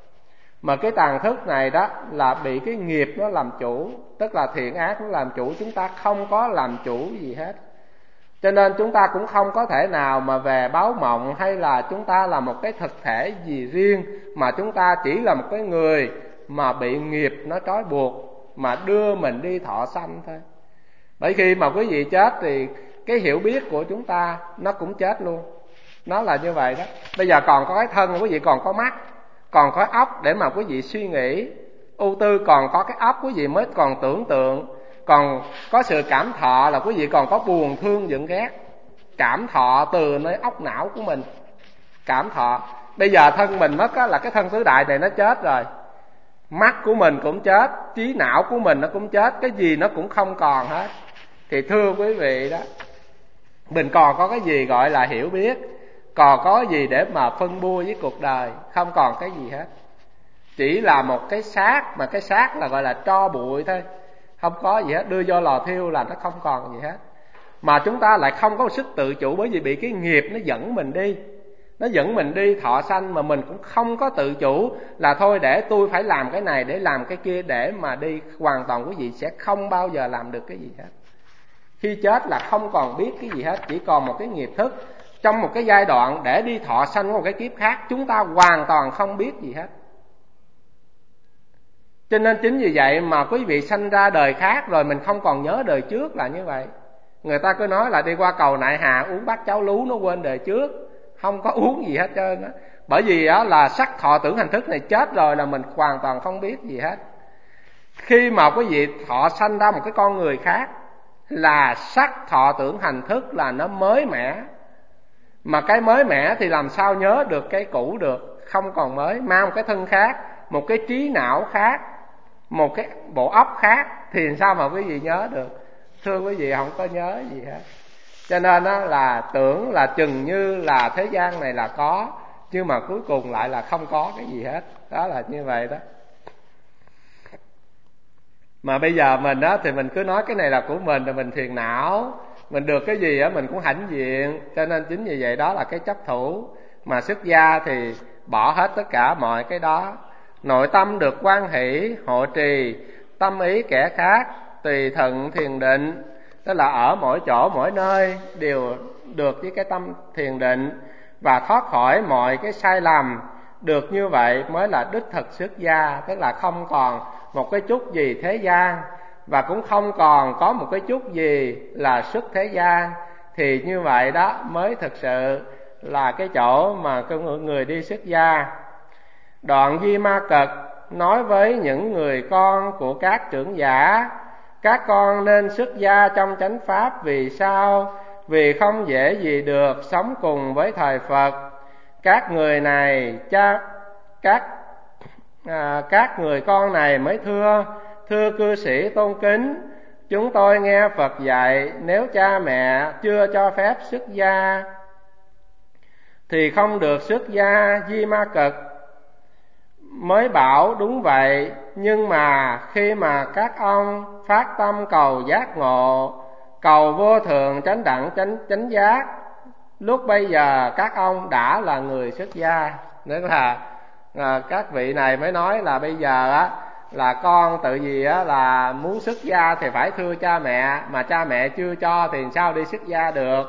Mà cái tàn thức này đó là bị cái nghiệp nó làm chủ, tức là thiện ác nó làm chủ, chúng ta không có làm chủ gì hết. Cho nên chúng ta cũng không có thể nào mà về báo mộng, hay là chúng ta là một cái thực thể gì riêng, mà chúng ta chỉ là một cái người mà bị nghiệp nó trói buộc, mà đưa mình đi thọ sanh thôi. Bởi khi mà quý vị chết thì cái hiểu biết của chúng ta nó cũng chết luôn. Nó là như vậy đó. Bây giờ còn có cái thân, quý vị còn có mắt, còn có óc để mà quý vị suy nghĩ ưu tư, còn có cái óc quý vị mới còn tưởng tượng, còn có sự cảm thọ là quý vị còn có buồn thương giận ghét. Cảm thọ từ nơi óc não của mình, cảm thọ. Bây giờ thân mình mất á, là cái thân tứ đại này nó chết rồi. Mắt của mình cũng chết, trí não của mình nó cũng chết, cái gì nó cũng không còn hết. Thì thưa quý vị đó, mình còn có cái gì gọi là hiểu biết, còn có gì để mà phân bua với cuộc đời? Không còn cái gì hết. Chỉ là một cái xác, mà cái xác là gọi là tro bụi thôi, không có gì hết. Đưa vô lò thiêu là nó không còn gì hết. Mà chúng ta lại không có sức tự chủ, bởi vì bị cái nghiệp nó dẫn mình đi. Nó dẫn mình đi thọ sanh mà mình cũng không có tự chủ, là thôi để tôi phải làm cái này, để làm cái kia, để mà đi. Hoàn toàn quý vị sẽ không bao giờ làm được cái gì hết. Khi chết là không còn biết cái gì hết, chỉ còn một cái nghiệp thức trong một cái giai đoạn để đi thọ sanh của một cái kiếp khác. Chúng ta hoàn toàn không biết gì hết. Cho nên chính vì vậy mà quý vị sanh ra đời khác rồi mình không còn nhớ đời trước là như vậy. Người ta cứ nói là đi qua cầu Nại Hà uống bát cháo lú nó quên đời trước. Không có uống gì hết trơn á. Bởi vì đó là sắc thọ tưởng hành thức này chết rồi là mình hoàn toàn không biết gì hết. Khi mà quý vị thọ sanh ra một cái con người khác là sắc thọ tưởng hành thức là nó mới mẻ. Mà cái mới mẻ thì làm sao nhớ được cái cũ được? Không còn mới. Mang một cái thân khác, một cái trí não khác, một cái bộ óc khác thì sao mà quý vị nhớ được? Thưa quý vị, không có nhớ gì hết. Cho nên đó là tưởng là chừng như là thế gian này là có, nhưng mà cuối cùng lại là không có cái gì hết. Đó là như vậy đó. Mà bây giờ mình đó thì mình cứ nói cái này là của mình, rồi mình thiền não, mình được cái gì á mình cũng hãnh diện. Cho nên chính vì vậy đó là cái chấp thủ. Mà xuất gia thì bỏ hết tất cả mọi cái đó. Nội tâm được hoan hỷ, hộ trì, tâm ý kẻ khác, tùy thuận thiền định. Tức là ở mỗi chỗ mỗi nơi đều được với cái tâm thiền định và thoát khỏi mọi cái sai lầm. Được như vậy mới là đích thực xuất gia. Tức là không còn một cái chút gì thế gian, và cũng không còn có một cái chút gì là xuất thế gian. Thì như vậy đó mới thực sự là cái chỗ mà người đi xuất gia. Đoạn Di Ma Cật nói với những người con của các trưởng giả: các con nên xuất gia trong chánh pháp. Vì sao? Vì không dễ gì được sống cùng với thời Phật. Các người này các người con này mới thưa: thưa cư sĩ tôn kính, chúng tôi nghe Phật dạy nếu cha mẹ chưa cho phép xuất gia thì không được xuất gia. Di Ma Cật mới bảo đúng vậy, nhưng mà khi mà các ông phát tâm cầu giác ngộ, cầu vô thượng chánh đẳng chánh giác, lúc bây giờ các ông đã là người xuất gia. Tức là các vị này mới nói là bây giờ á là con tự gì á là muốn xuất gia thì phải thưa cha mẹ, mà cha mẹ chưa cho thì sao đi xuất gia được.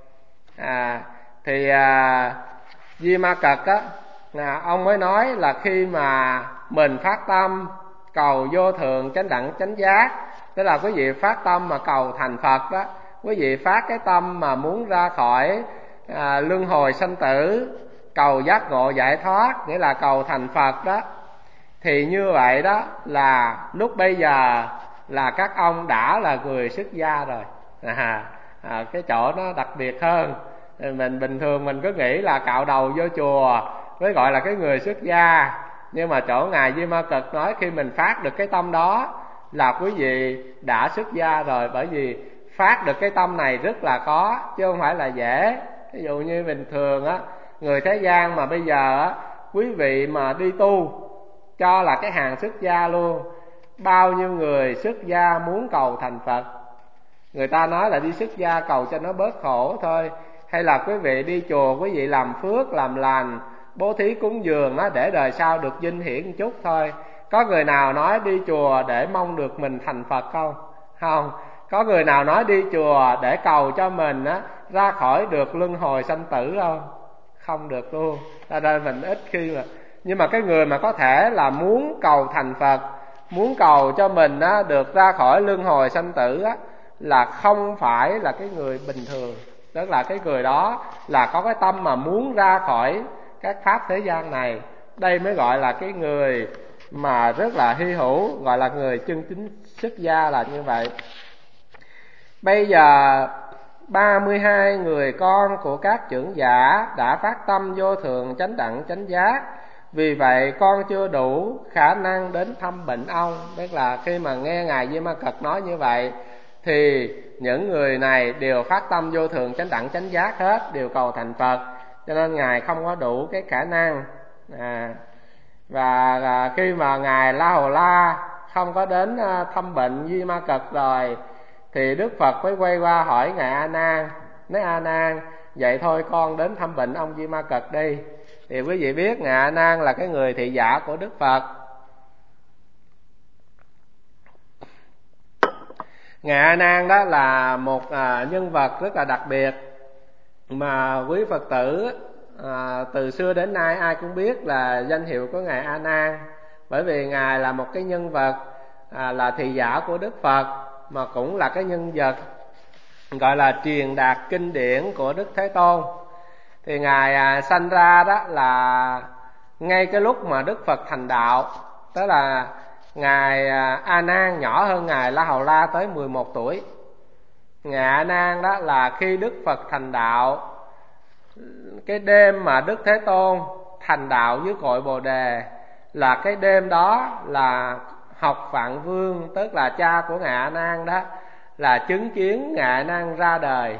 Di Ma Cật á, ông mới nói là khi mà mình phát tâm cầu vô thượng chánh đẳng chánh giác, tức là quý vị phát tâm mà cầu thành Phật đó, quý vị phát cái tâm mà muốn ra khỏi luân hồi sanh tử, cầu giác ngộ giải thoát, nghĩa là cầu thành Phật đó, thì như vậy đó là lúc bây giờ là các ông đã là người xuất gia rồi. Cái chỗ nó đặc biệt hơn. Mình bình thường mình cứ nghĩ là cạo đầu vô chùa mới gọi là cái người xuất gia, nhưng mà chỗ ngài Di Ma Cật nói khi mình phát được cái tâm đó là quý vị đã xuất gia rồi. Bởi vì phát được cái tâm này rất là khó, chứ không phải là dễ. Ví dụ như bình thường á, người thế gian mà bây giờ á, quý vị mà đi tu cho là cái hàng xuất gia luôn. Bao nhiêu người xuất gia muốn cầu thành Phật, người ta nói là đi xuất gia cầu cho nó bớt khổ thôi. Hay là quý vị đi chùa, quý vị làm phước, làm lành, bố thí cúng dường á, để đời sau được vinh hiển một chút thôi. Có người nào nói đi chùa để mong được mình thành Phật không? Không. Có người nào nói đi chùa để cầu cho mình á ra khỏi được luân hồi sanh tử không? Không được luôn. Cho nên mình ít khi mà. Nhưng mà cái người mà có thể là muốn cầu thành Phật, muốn cầu cho mình á được ra khỏi luân hồi sanh tử á, là không phải là cái người bình thường. Tức là cái người đó là có cái tâm mà muốn ra khỏi các pháp thế gian này. Đây mới gọi là cái người mà rất là hy hữu, gọi là người chân chính xuất gia là như vậy. Bây giờ 32 người con của các trưởng giả đã phát tâm vô thượng chánh đẳng chánh giác, vì vậy con chưa đủ khả năng đến thăm bệnh ông. Tức là khi mà nghe Ngài Di Ma Cật nói như vậy thì những người này đều phát tâm vô thượng chánh đẳng chánh giác hết, đều cầu thành Phật, cho nên Ngài không có đủ cái khả năng. Và khi mà Ngài La Hầu La không có đến thăm bệnh Di Ma Cật rồi thì Đức Phật mới quay qua hỏi Ngài A Nan, nói A Nan, vậy thôi con đến thăm bệnh ông Di Ma Cật đi. Thì quý vị biết Ngài A Nan là cái người thị giả của Đức Phật. Ngài A Nan đó là một nhân vật rất là đặc biệt mà quý Phật tử từ xưa đến nay ai cũng biết là danh hiệu của Ngài A Nan, bởi vì Ngài là một cái nhân vật là thị giả của Đức Phật, mà cũng là cái nhân vật gọi là truyền đạt kinh điển của Đức Thế Tôn. Thì Ngài sanh ra đó là ngay cái lúc mà Đức Phật thành đạo, tức là Ngài A Nan nhỏ hơn Ngài La Hầu La tới 11 tuổi. Ngài A Nan đó là khi Đức Phật thành đạo, cái đêm mà Đức Thế Tôn thành đạo dưới cội Bồ Đề, là cái đêm đó là Học Phạn Vương, tức là cha của Ngài A Nan đó, là chứng kiến Ngài A Nan ra đời.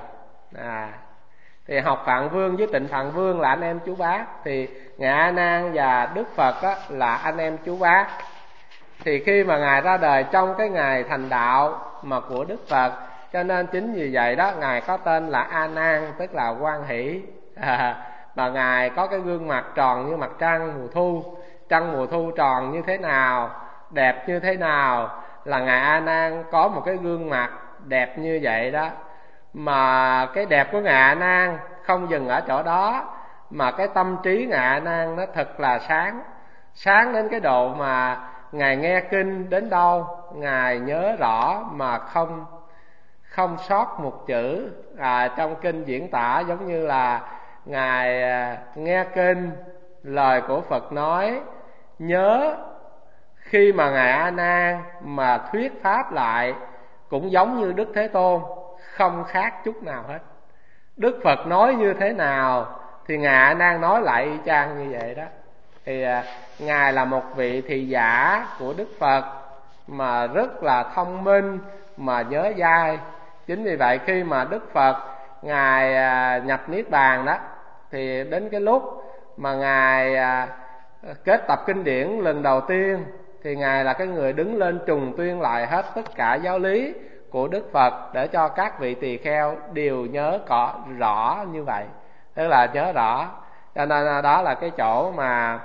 Thì Học Phạn Vương với Tịnh Phạn Vương là anh em chú bác, thì Ngài A Nan và Đức Phật đó là anh em chú bác. Thì khi mà Ngài ra đời trong cái ngày thành đạo mà của Đức Phật, cho nên chính vì vậy đó Ngài có tên là A Nan, tức là hoan hỷ. Và Ngài có cái gương mặt tròn như mặt trăng mùa thu. Trăng mùa thu tròn như thế nào, đẹp như thế nào, là Ngài A Nan có một cái gương mặt đẹp như vậy đó. Mà cái đẹp của Ngài A Nan không dừng ở chỗ đó, mà cái tâm trí Ngài A Nan nó thật là sáng. Sáng đến cái độ mà Ngài nghe kinh đến đâu Ngài nhớ rõ mà không sót một chữ. Trong kinh diễn tả giống như là Ngài nghe kinh, lời của Phật nói, nhớ. Khi mà Ngài A Nan mà thuyết pháp lại cũng giống như Đức Thế Tôn, không khác chút nào hết. Đức Phật nói như thế nào thì Ngài A Nan nói lại y chang như vậy đó. Thì Ngài là một vị thị giả của Đức Phật mà rất là thông minh, mà nhớ dai. Chính vì vậy khi mà Đức Phật Ngài nhập Niết Bàn đó, thì đến cái lúc mà Ngài kết tập kinh điển lần đầu tiên, thì Ngài là cái người đứng lên trùng tuyên lại hết tất cả giáo lý của Đức Phật, để cho các vị tỳ kheo đều nhớ rõ như vậy, tức là nhớ rõ. Cho nên đó là cái chỗ mà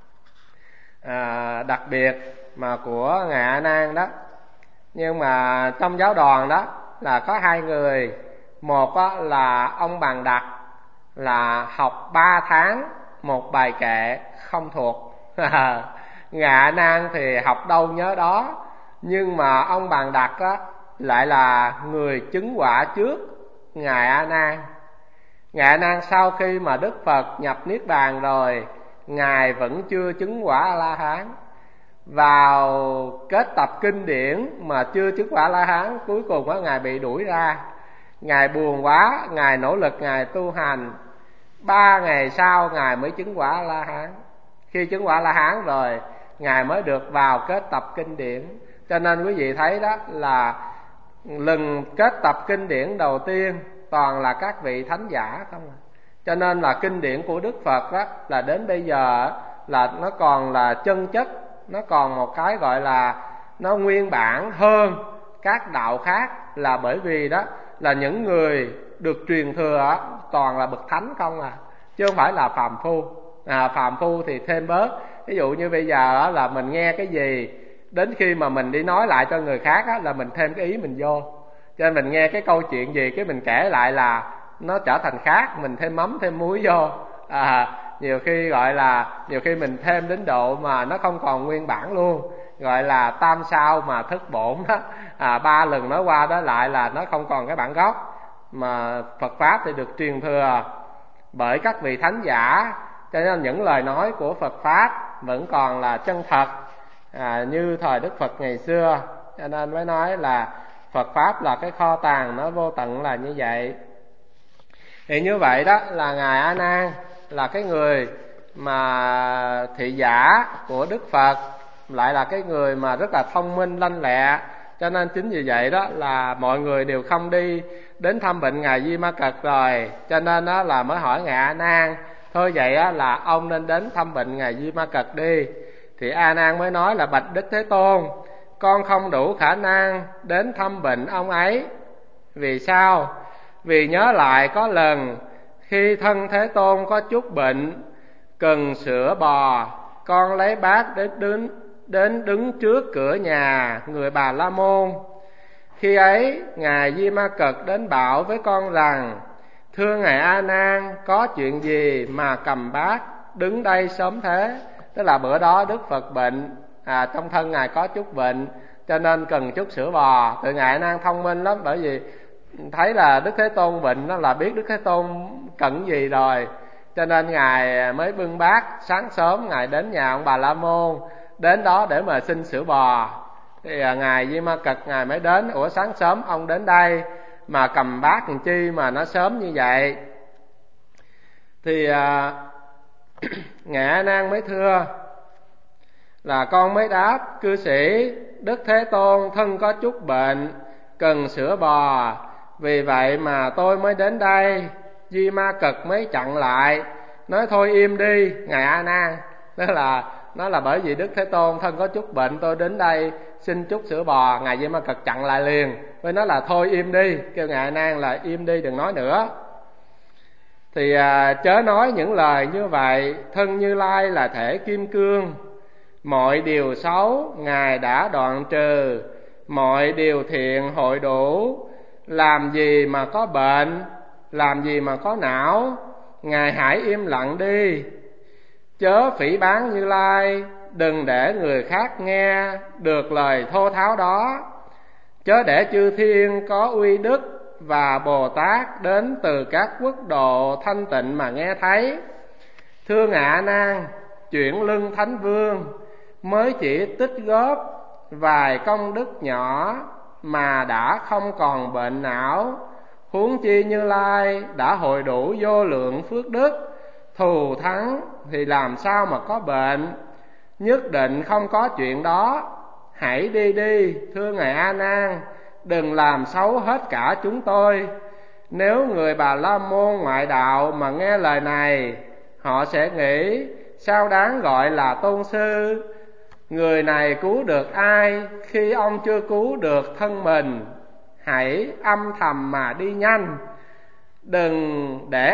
đặc biệt mà của Ngài A Nan đó. Nhưng mà trong giáo đoàn đó là có hai người. Một là ông Bàn Đặc, là học 3 tháng một bài kệ không thuộc. Ngài A Nan thì học đâu nhớ đó. Nhưng mà ông Bàn Đặc đó lại là người chứng quả trước Ngài A Nan. Ngài A Nan sau khi mà Đức Phật nhập Niết Bàn rồi, Ngài vẫn chưa chứng quả A-la-hán. Vào kết tập kinh điển mà chưa chứng quả A-la-hán, cuối cùng đó Ngài bị đuổi ra. Ngài buồn quá, Ngài nỗ lực Ngài tu hành. 3 ngày sau Ngài mới chứng quả A-la-hán. Khi chứng quả A-la-hán rồi, Ngài mới được vào kết tập kinh điển. Cho nên quý vị thấy đó là lần kết tập kinh điển đầu tiên toàn là các vị thánh giả không à. Cho nên là kinh điển của Đức Phật đó là đến bây giờ là nó còn là chân chất, nó còn một cái gọi là nó nguyên bản hơn các đạo khác, là bởi vì đó là những người được truyền thừa toàn là bậc thánh không à, chứ không phải là phàm phu. Phàm phu thì thêm bớt. Ví dụ như bây giờ là mình nghe cái gì, đến khi mà mình đi nói lại cho người khác là mình thêm cái ý mình vô. Cho nên mình nghe cái câu chuyện gì cái mình kể lại là nó trở thành khác, mình thêm mắm thêm muối vô. Nhiều khi gọi là nhiều khi mình thêm đến độ mà nó không còn nguyên bản luôn, gọi là tam sao mà thất bổn đó. 3 lần nói qua đó lại là nó không còn cái bản gốc. Mà Phật pháp thì được truyền thừa bởi các vị thánh giả, cho nên những lời nói của Phật pháp vẫn còn là chân thật như thời Đức Phật ngày xưa. Cho nên mới nói là Phật pháp là cái kho tàng nó vô tận là như vậy. Thì như vậy đó là ngài A Nan là cái người mà thị giả của Đức Phật, lại là cái người mà rất là thông minh lanh lẹ. Cho nên chính vì vậy đó là mọi người đều không đi đến thăm bệnh ngài Di Ma Cật rồi, cho nên đó là mới hỏi ngài A Nan, thôi vậy đó là ông nên đến thăm bệnh ngài Di Ma Cật đi. Thì A Nan mới nói là: bạch Đức Thế Tôn, con không đủ khả năng đến thăm bệnh ông ấy. Vì sao? Vì nhớ lại có lần khi thân Thế Tôn có chút bệnh cần sữa bò, con lấy bát đến đứng trước cửa nhà người Bà La Môn. Khi ấy ngài Di Ma Cật đến bảo với con rằng: thưa ngài A Nan, có chuyện gì mà cầm bát đứng đây sớm thế? Tức là bữa đó Đức Phật bệnh, trong thân ngài có chút bệnh, cho nên cần chút sữa bò. Từ ngài A Nan thông minh lắm, bởi vì thấy là Đức Thế Tôn bệnh, nó là biết Đức Thế Tôn cần gì rồi, cho nên ngài mới bưng bát. Sáng sớm ngài đến nhà ông Bà La Môn, đến đó để mà xin sữa bò. Thì ngài Di Ma Cật ngài mới đến: ủa sáng sớm ông đến đây mà cầm bát làm chi mà nó sớm như vậy? Thì ngài A Nan mới thưa là: con mới đáp, cư sĩ, Đức Thế Tôn thân có chút bệnh cần sữa bò, vì vậy mà tôi mới đến đây. Di Ma Cật mới chặn lại, nói: thôi im đi ngài A Nan. Tức là nó là bởi vì Đức Thế Tôn thân có chút bệnh, tôi đến đây xin chút sữa bò. Ngài Di Ma Cật chặn lại liền, với nó là: thôi im đi, kêu ngài A Nan là im đi, đừng nói nữa. Thì chớ nói những lời như vậy, thân Như Lai là thể kim cương, mọi điều xấu ngài đã đoạn trừ, mọi điều thiện hội đủ. Làm gì mà có bệnh, làm gì mà có não, ngài hãy im lặng đi. Chớ phỉ báng Như Lai, đừng để người khác nghe được lời thô tháo đó. Chớ để chư thiên có uy đức và Bồ Tát đến từ các quốc độ thanh tịnh mà nghe thấy. Thưa ngài A Nan, chuyện lưng Thánh Vương mới chỉ tích góp vài công đức nhỏ mà đã không còn bệnh não, huống chi Như Lai đã hội đủ vô lượng phước đức, thù thắng thì làm sao mà có bệnh? Nhất định không có chuyện đó. Hãy đi đi, thưa ngài A Nan, đừng làm xấu hết cả chúng tôi. Nếu người Bà La Môn ngoại đạo mà nghe lời này, họ sẽ nghĩ: sao đáng gọi là tôn sư? Người này cứu được ai khi ông chưa cứu được thân mình? Hãy âm thầm mà đi nhanh, đừng để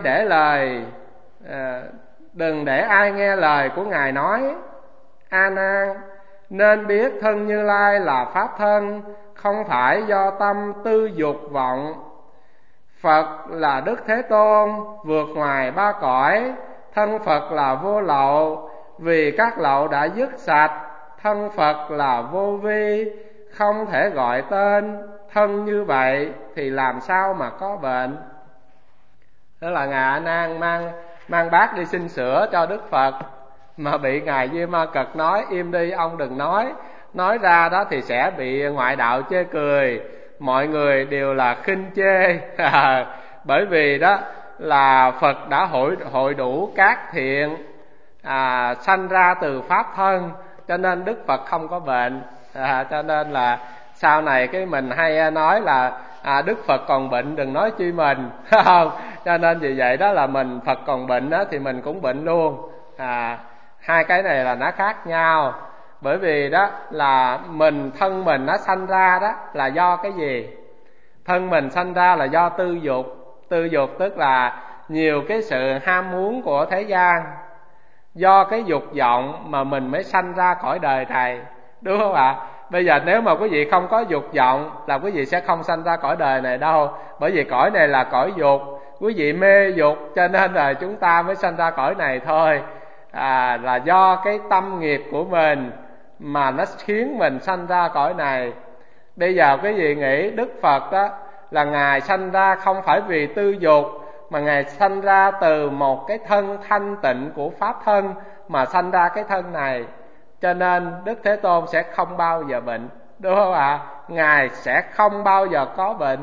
ai nghe lời của ngài nói. A Nan, nên biết thân Như Lai là pháp thân, không phải do tâm tư dục vọng. Phật là Đức Thế Tôn, vượt ngoài ba cõi. Thân Phật là vô lậu, vì các lậu đã dứt sạch. Thân Phật là vô vi, không thể gọi tên. Thân như vậy thì làm sao mà có bệnh? Đó là ngài A Nan mang bát đi xin sữa cho Đức Phật, mà bị ngài Di Ma Cật nói: im đi, ông đừng nói ra đó thì sẽ bị ngoại đạo chê cười. Mọi người đều là khinh chê bởi vì đó là Phật đã hội đủ các thiện sanh ra từ pháp thân, cho nên Đức Phật không có bệnh. Cho nên là sau này cái mình hay nói là Đức Phật còn bệnh đừng nói chi mình không? Cho nên vì vậy đó là mình Phật còn bệnh đó thì mình cũng bệnh luôn. Hai cái này là nó khác nhau. Bởi vì đó là thân mình nó sanh ra đó là do cái gì? Thân mình sanh ra là do tư dục. Tư dục tức là nhiều cái sự ham muốn của thế gian. Do cái dục vọng mà mình mới sanh ra cõi đời này, đúng không ạ? Bây giờ nếu mà quý vị không có dục vọng là quý vị sẽ không sanh ra cõi đời này đâu. Bởi vì cõi này là cõi dục, quý vị mê dục cho nên là chúng ta mới sanh ra cõi này thôi. Là do cái tâm nghiệp của mình mà nó khiến mình sanh ra cõi này. Bây giờ quý vị nghĩ Đức Phật đó là ngài sanh ra không phải vì tư dục, mà ngài sanh ra từ một cái thân thanh tịnh của pháp thân mà sanh ra cái thân này, cho nên Đức Thế Tôn sẽ không bao giờ bệnh, đúng không ạ? Ngài sẽ không bao giờ có bệnh.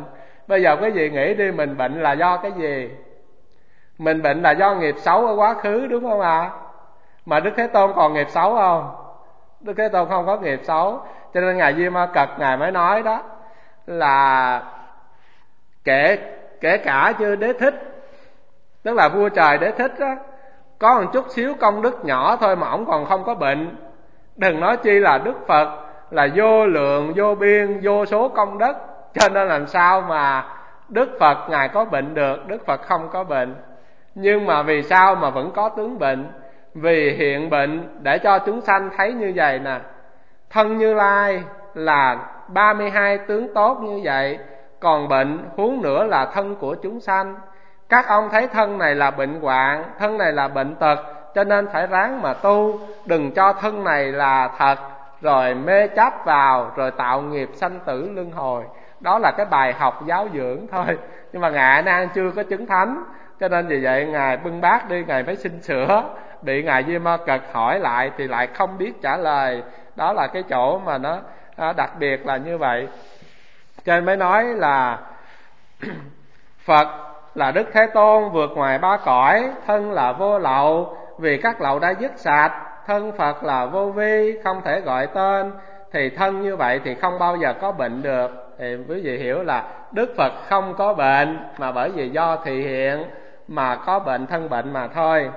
Bây giờ quý vị nghĩ đi, mình bệnh là do cái gì? Mình bệnh là do nghiệp xấu ở quá khứ, đúng không ạ? Mà Đức Thế Tôn còn nghiệp xấu không? Đức Thế Tôn không có nghiệp xấu. Cho nên Ngài Di Ma Cật Ngài mới nói đó là kể cả chư Đế Thích, tức là vua trời Đế Thích đó, có một chút xíu công đức nhỏ thôi mà ổng còn không có bệnh, đừng nói chi là Đức Phật là vô lượng vô biên vô số công đức. Cho nên làm sao mà Đức Phật Ngài có bệnh được? Đức Phật không có bệnh. Nhưng mà vì sao mà vẫn có tướng bệnh? Vì hiện bệnh để cho chúng sanh thấy như vậy nè. Thân Như Lai là 32 tướng tốt như vậy, còn bệnh huống nữa là thân của chúng sanh. Các ông thấy thân này là bệnh hoạn, thân này là bệnh tật, cho nên phải ráng mà tu, đừng cho thân này là thật rồi mê chấp vào, rồi tạo nghiệp sanh tử luân hồi. Đó là cái bài học giáo dưỡng thôi. Nhưng mà Ngài A Nan chưa có chứng thánh, cho nên vì vậy Ngài bưng bát đi, Ngài phải xin sửa. Bị Ngài Di Ma Cật hỏi lại thì lại không biết trả lời. Đó là cái chỗ mà nó đặc biệt là như vậy. Cho nên mới nói là Phật là Đức Thế Tôn vượt ngoài ba cõi, thân là vô lậu vì các lậu đã dứt sạch. Thân Phật là vô vi, không thể gọi tên, thì thân như vậy thì không bao giờ có bệnh được. Thì quý vị hiểu là Đức Phật không có bệnh, mà bởi vì do thị hiện mà có bệnh, thân bệnh mà thôi.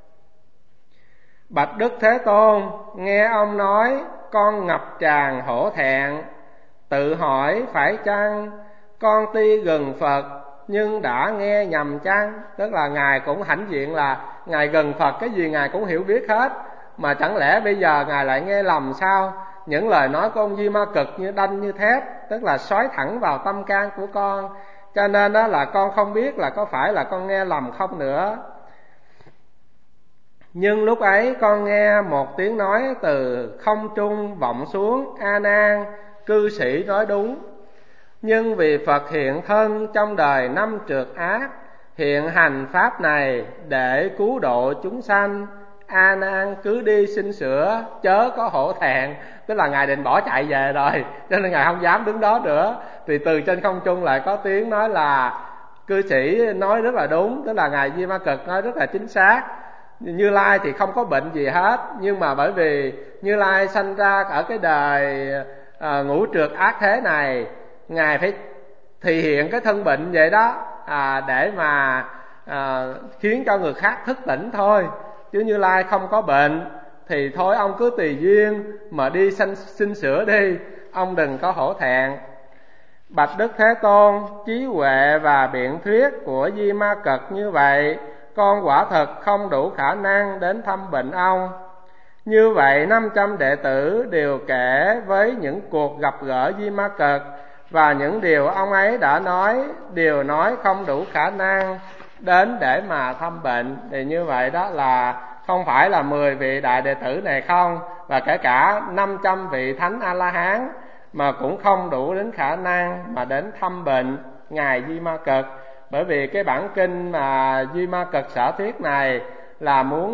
Bạch Đức Thế Tôn, nghe ông nói con ngập tràn hổ thẹn, tự hỏi phải chăng con tuy gần Phật nhưng đã nghe nhầm chăng? Tức là Ngài cũng hãnh diện là Ngài gần Phật, cái gì Ngài cũng hiểu biết hết, mà chẳng lẽ bây giờ Ngài lại nghe lầm sao? Những lời nói của ông Di Ma Cật như đanh như thép, tức là xói thẳng vào tâm can của con. Cho nên đó là con không biết là có phải là con nghe lầm không nữa. Nhưng lúc ấy con nghe một tiếng nói từ không trung vọng xuống: A Nan, cư sĩ nói đúng. Nhưng vì Phật hiện thân trong đời năm trượt ác, hiện hành pháp này để cứu độ chúng sanh. A Nan cứ đi xin sửa, chớ có hổ thẹn. Tức là Ngài định bỏ chạy về rồi, cho nên Ngài không dám đứng đó nữa. Thì từ trên không trung lại có tiếng nói là cư sĩ nói rất là đúng, tức là Ngài Di Ma Cật nói rất là chính xác. Như Lai thì không có bệnh gì hết, nhưng mà bởi vì Như Lai sanh ra ở cái đời ngũ trượt ác thế này, Ngài phải thị hiện cái thân bệnh vậy đó, để mà khiến cho người khác thức tỉnh thôi. Chứ Như Lai không có bệnh thì thôi ông cứ tùy duyên mà đi xin sửa đi, ông đừng có hổ thẹn. Bạch Đức Thế Tôn, trí huệ và biện thuyết của Di Ma Cật như vậy, con quả thật không đủ khả năng đến thăm bệnh ông. Như vậy 500 đệ tử đều kể với những cuộc gặp gỡ Di Ma Cật, và những điều ông ấy đã nói đều nói không đủ khả năng đến để mà thăm bệnh. Thì như vậy đó là không phải là 10 vị đại đệ tử này không, và kể cả 500 vị thánh A-la-hán mà cũng không đủ đến khả năng mà đến thăm bệnh Ngài Di Ma Cật. Bởi vì cái bản kinh mà Di Ma Cật sở thuyết này là muốn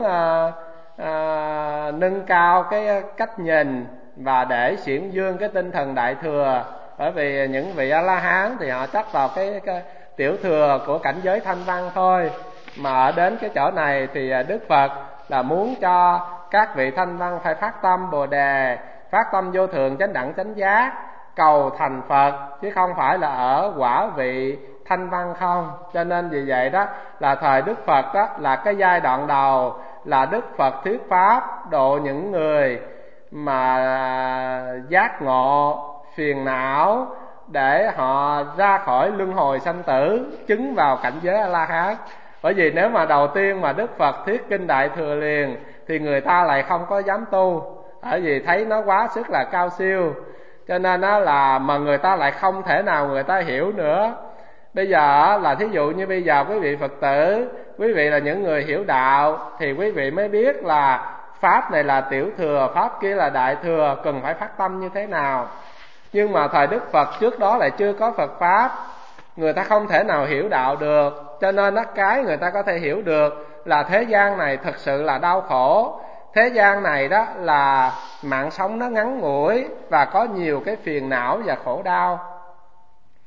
nâng cao cái cách nhìn và để xiển dương cái tinh thần đại thừa. Bởi vì những vị A-la-hán thì họ chắc vào cái tiểu thừa của cảnh giới thanh văn thôi, mà ở đến cái chỗ này thì Đức Phật là muốn cho các vị thanh văn phải phát tâm Bồ Đề, phát tâm vô thượng chánh đẳng chánh giác, cầu thành Phật, chứ không phải là ở quả vị thanh văn không. Cho nên vì vậy đó là thời Đức Phật đó là cái giai đoạn đầu là Đức Phật thuyết pháp độ những người mà giác ngộ phiền não để họ ra khỏi luân hồi sanh tử, chứng vào cảnh giới A-la-hán. Bởi vì nếu mà đầu tiên mà Đức Phật thuyết kinh Đại Thừa liền thì người ta lại không có dám tu, bởi vì thấy nó quá sức là cao siêu, cho nên đó là mà người ta lại không thể nào người ta hiểu nữa. Bây giờ là thí dụ như bây giờ quý vị Phật tử, quý vị là những người hiểu đạo, thì quý vị mới biết là pháp này là tiểu thừa, pháp kia là đại thừa, cần phải phát tâm như thế nào. Nhưng mà thời Đức Phật trước đó lại chưa có Phật pháp, người ta không thể nào hiểu đạo được. Cho nên cái người ta có thể hiểu được là thế gian này thật sự là đau khổ, thế gian này đó là mạng sống nó ngắn ngủi và có nhiều cái phiền não và khổ đau.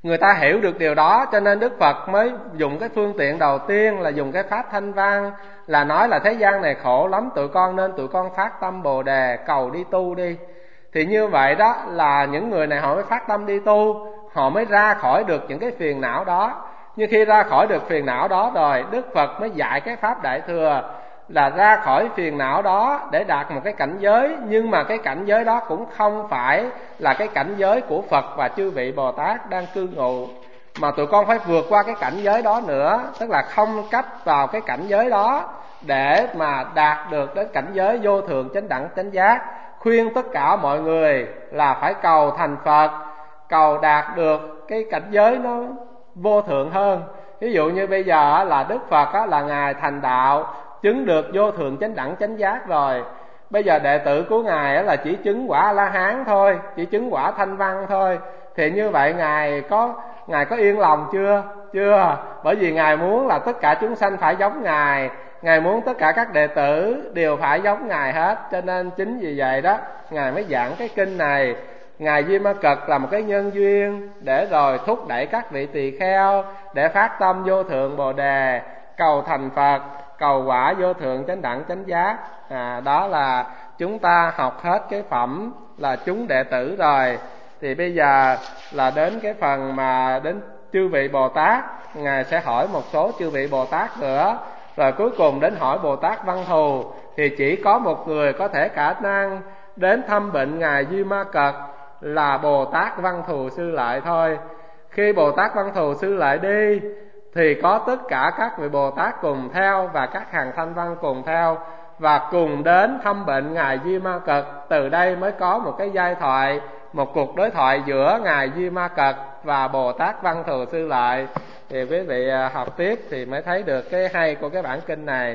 Người ta hiểu được điều đó, cho nên Đức Phật mới dùng cái phương tiện đầu tiên là dùng cái pháp thanh văn, là nói là thế gian này khổ lắm tụi con, nên tụi con phát tâm Bồ Đề cầu đi tu đi. Thì như vậy đó là những người này họ mới phát tâm đi tu, họ mới ra khỏi được những cái phiền não đó. Nhưng khi ra khỏi được phiền não đó rồi, Đức Phật mới dạy cái pháp Đại Thừa là ra khỏi phiền não đó để đạt một cái cảnh giới. Nhưng mà cái cảnh giới đó cũng không phải là cái cảnh giới của Phật và chư vị Bồ Tát đang cư ngụ, mà tụi con phải vượt qua cái cảnh giới đó nữa. Tức là không cách vào cái cảnh giới đó để mà đạt được đến cảnh giới vô thượng chánh đẳng chánh giác. Khuyên tất cả mọi người là phải cầu thành Phật, cầu đạt được cái cảnh giới nó vô thượng hơn. Ví dụ như bây giờ là Đức Phật là Ngài thành đạo, chứng được vô thượng chánh đẳng chánh giác rồi. Bây giờ đệ tử của Ngài là chỉ chứng quả A-la-hán thôi, chỉ chứng quả thanh văn thôi. Thì như vậy Ngài có yên lòng chưa? Chưa. Bởi vì Ngài muốn là tất cả chúng sanh phải giống Ngài, Ngài muốn tất cả các đệ tử đều phải giống Ngài hết. Cho nên chính vì vậy đó Ngài mới giảng cái kinh này. Ngài Di Ma Cật là một cái nhân duyên để rồi thúc đẩy các vị tỳ kheo để phát tâm vô thượng Bồ Đề, cầu thành Phật, cầu quả vô thượng chánh đẳng chánh giác. Đó là chúng ta học hết cái phẩm là chúng đệ tử rồi. Thì bây giờ là đến cái phần mà đến chư vị Bồ Tát. Ngài sẽ hỏi một số chư vị Bồ Tát nữa, rồi cuối cùng đến hỏi Bồ Tát Văn Thù. Thì chỉ có một người có thể khả năng đến thăm bệnh Ngài Di Ma Cật là Bồ Tát Văn Thù Sư Lợi thôi. Khi Bồ Tát Văn Thù Sư Lợi đi thì có tất cả các vị Bồ Tát cùng theo và các hàng thanh văn cùng theo, và cùng đến thăm bệnh Ngài Di Ma Cật. Từ đây mới có một cái giai thoại, một cuộc đối thoại giữa Ngài Di Ma Cật và Bồ Tát Văn Thù Sư Lợi. Thì quý vị học tiếp thì mới thấy được cái hay của cái bản kinh này.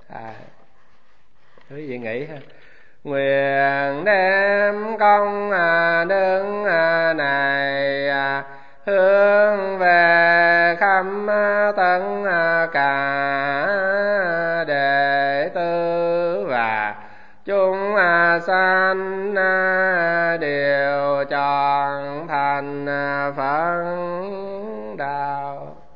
Quý vị nghĩ ha. Nguyện đem công đức này hướng về khắp tất cả đệ tử và chúng sanh đều trọn thành Phật đạo.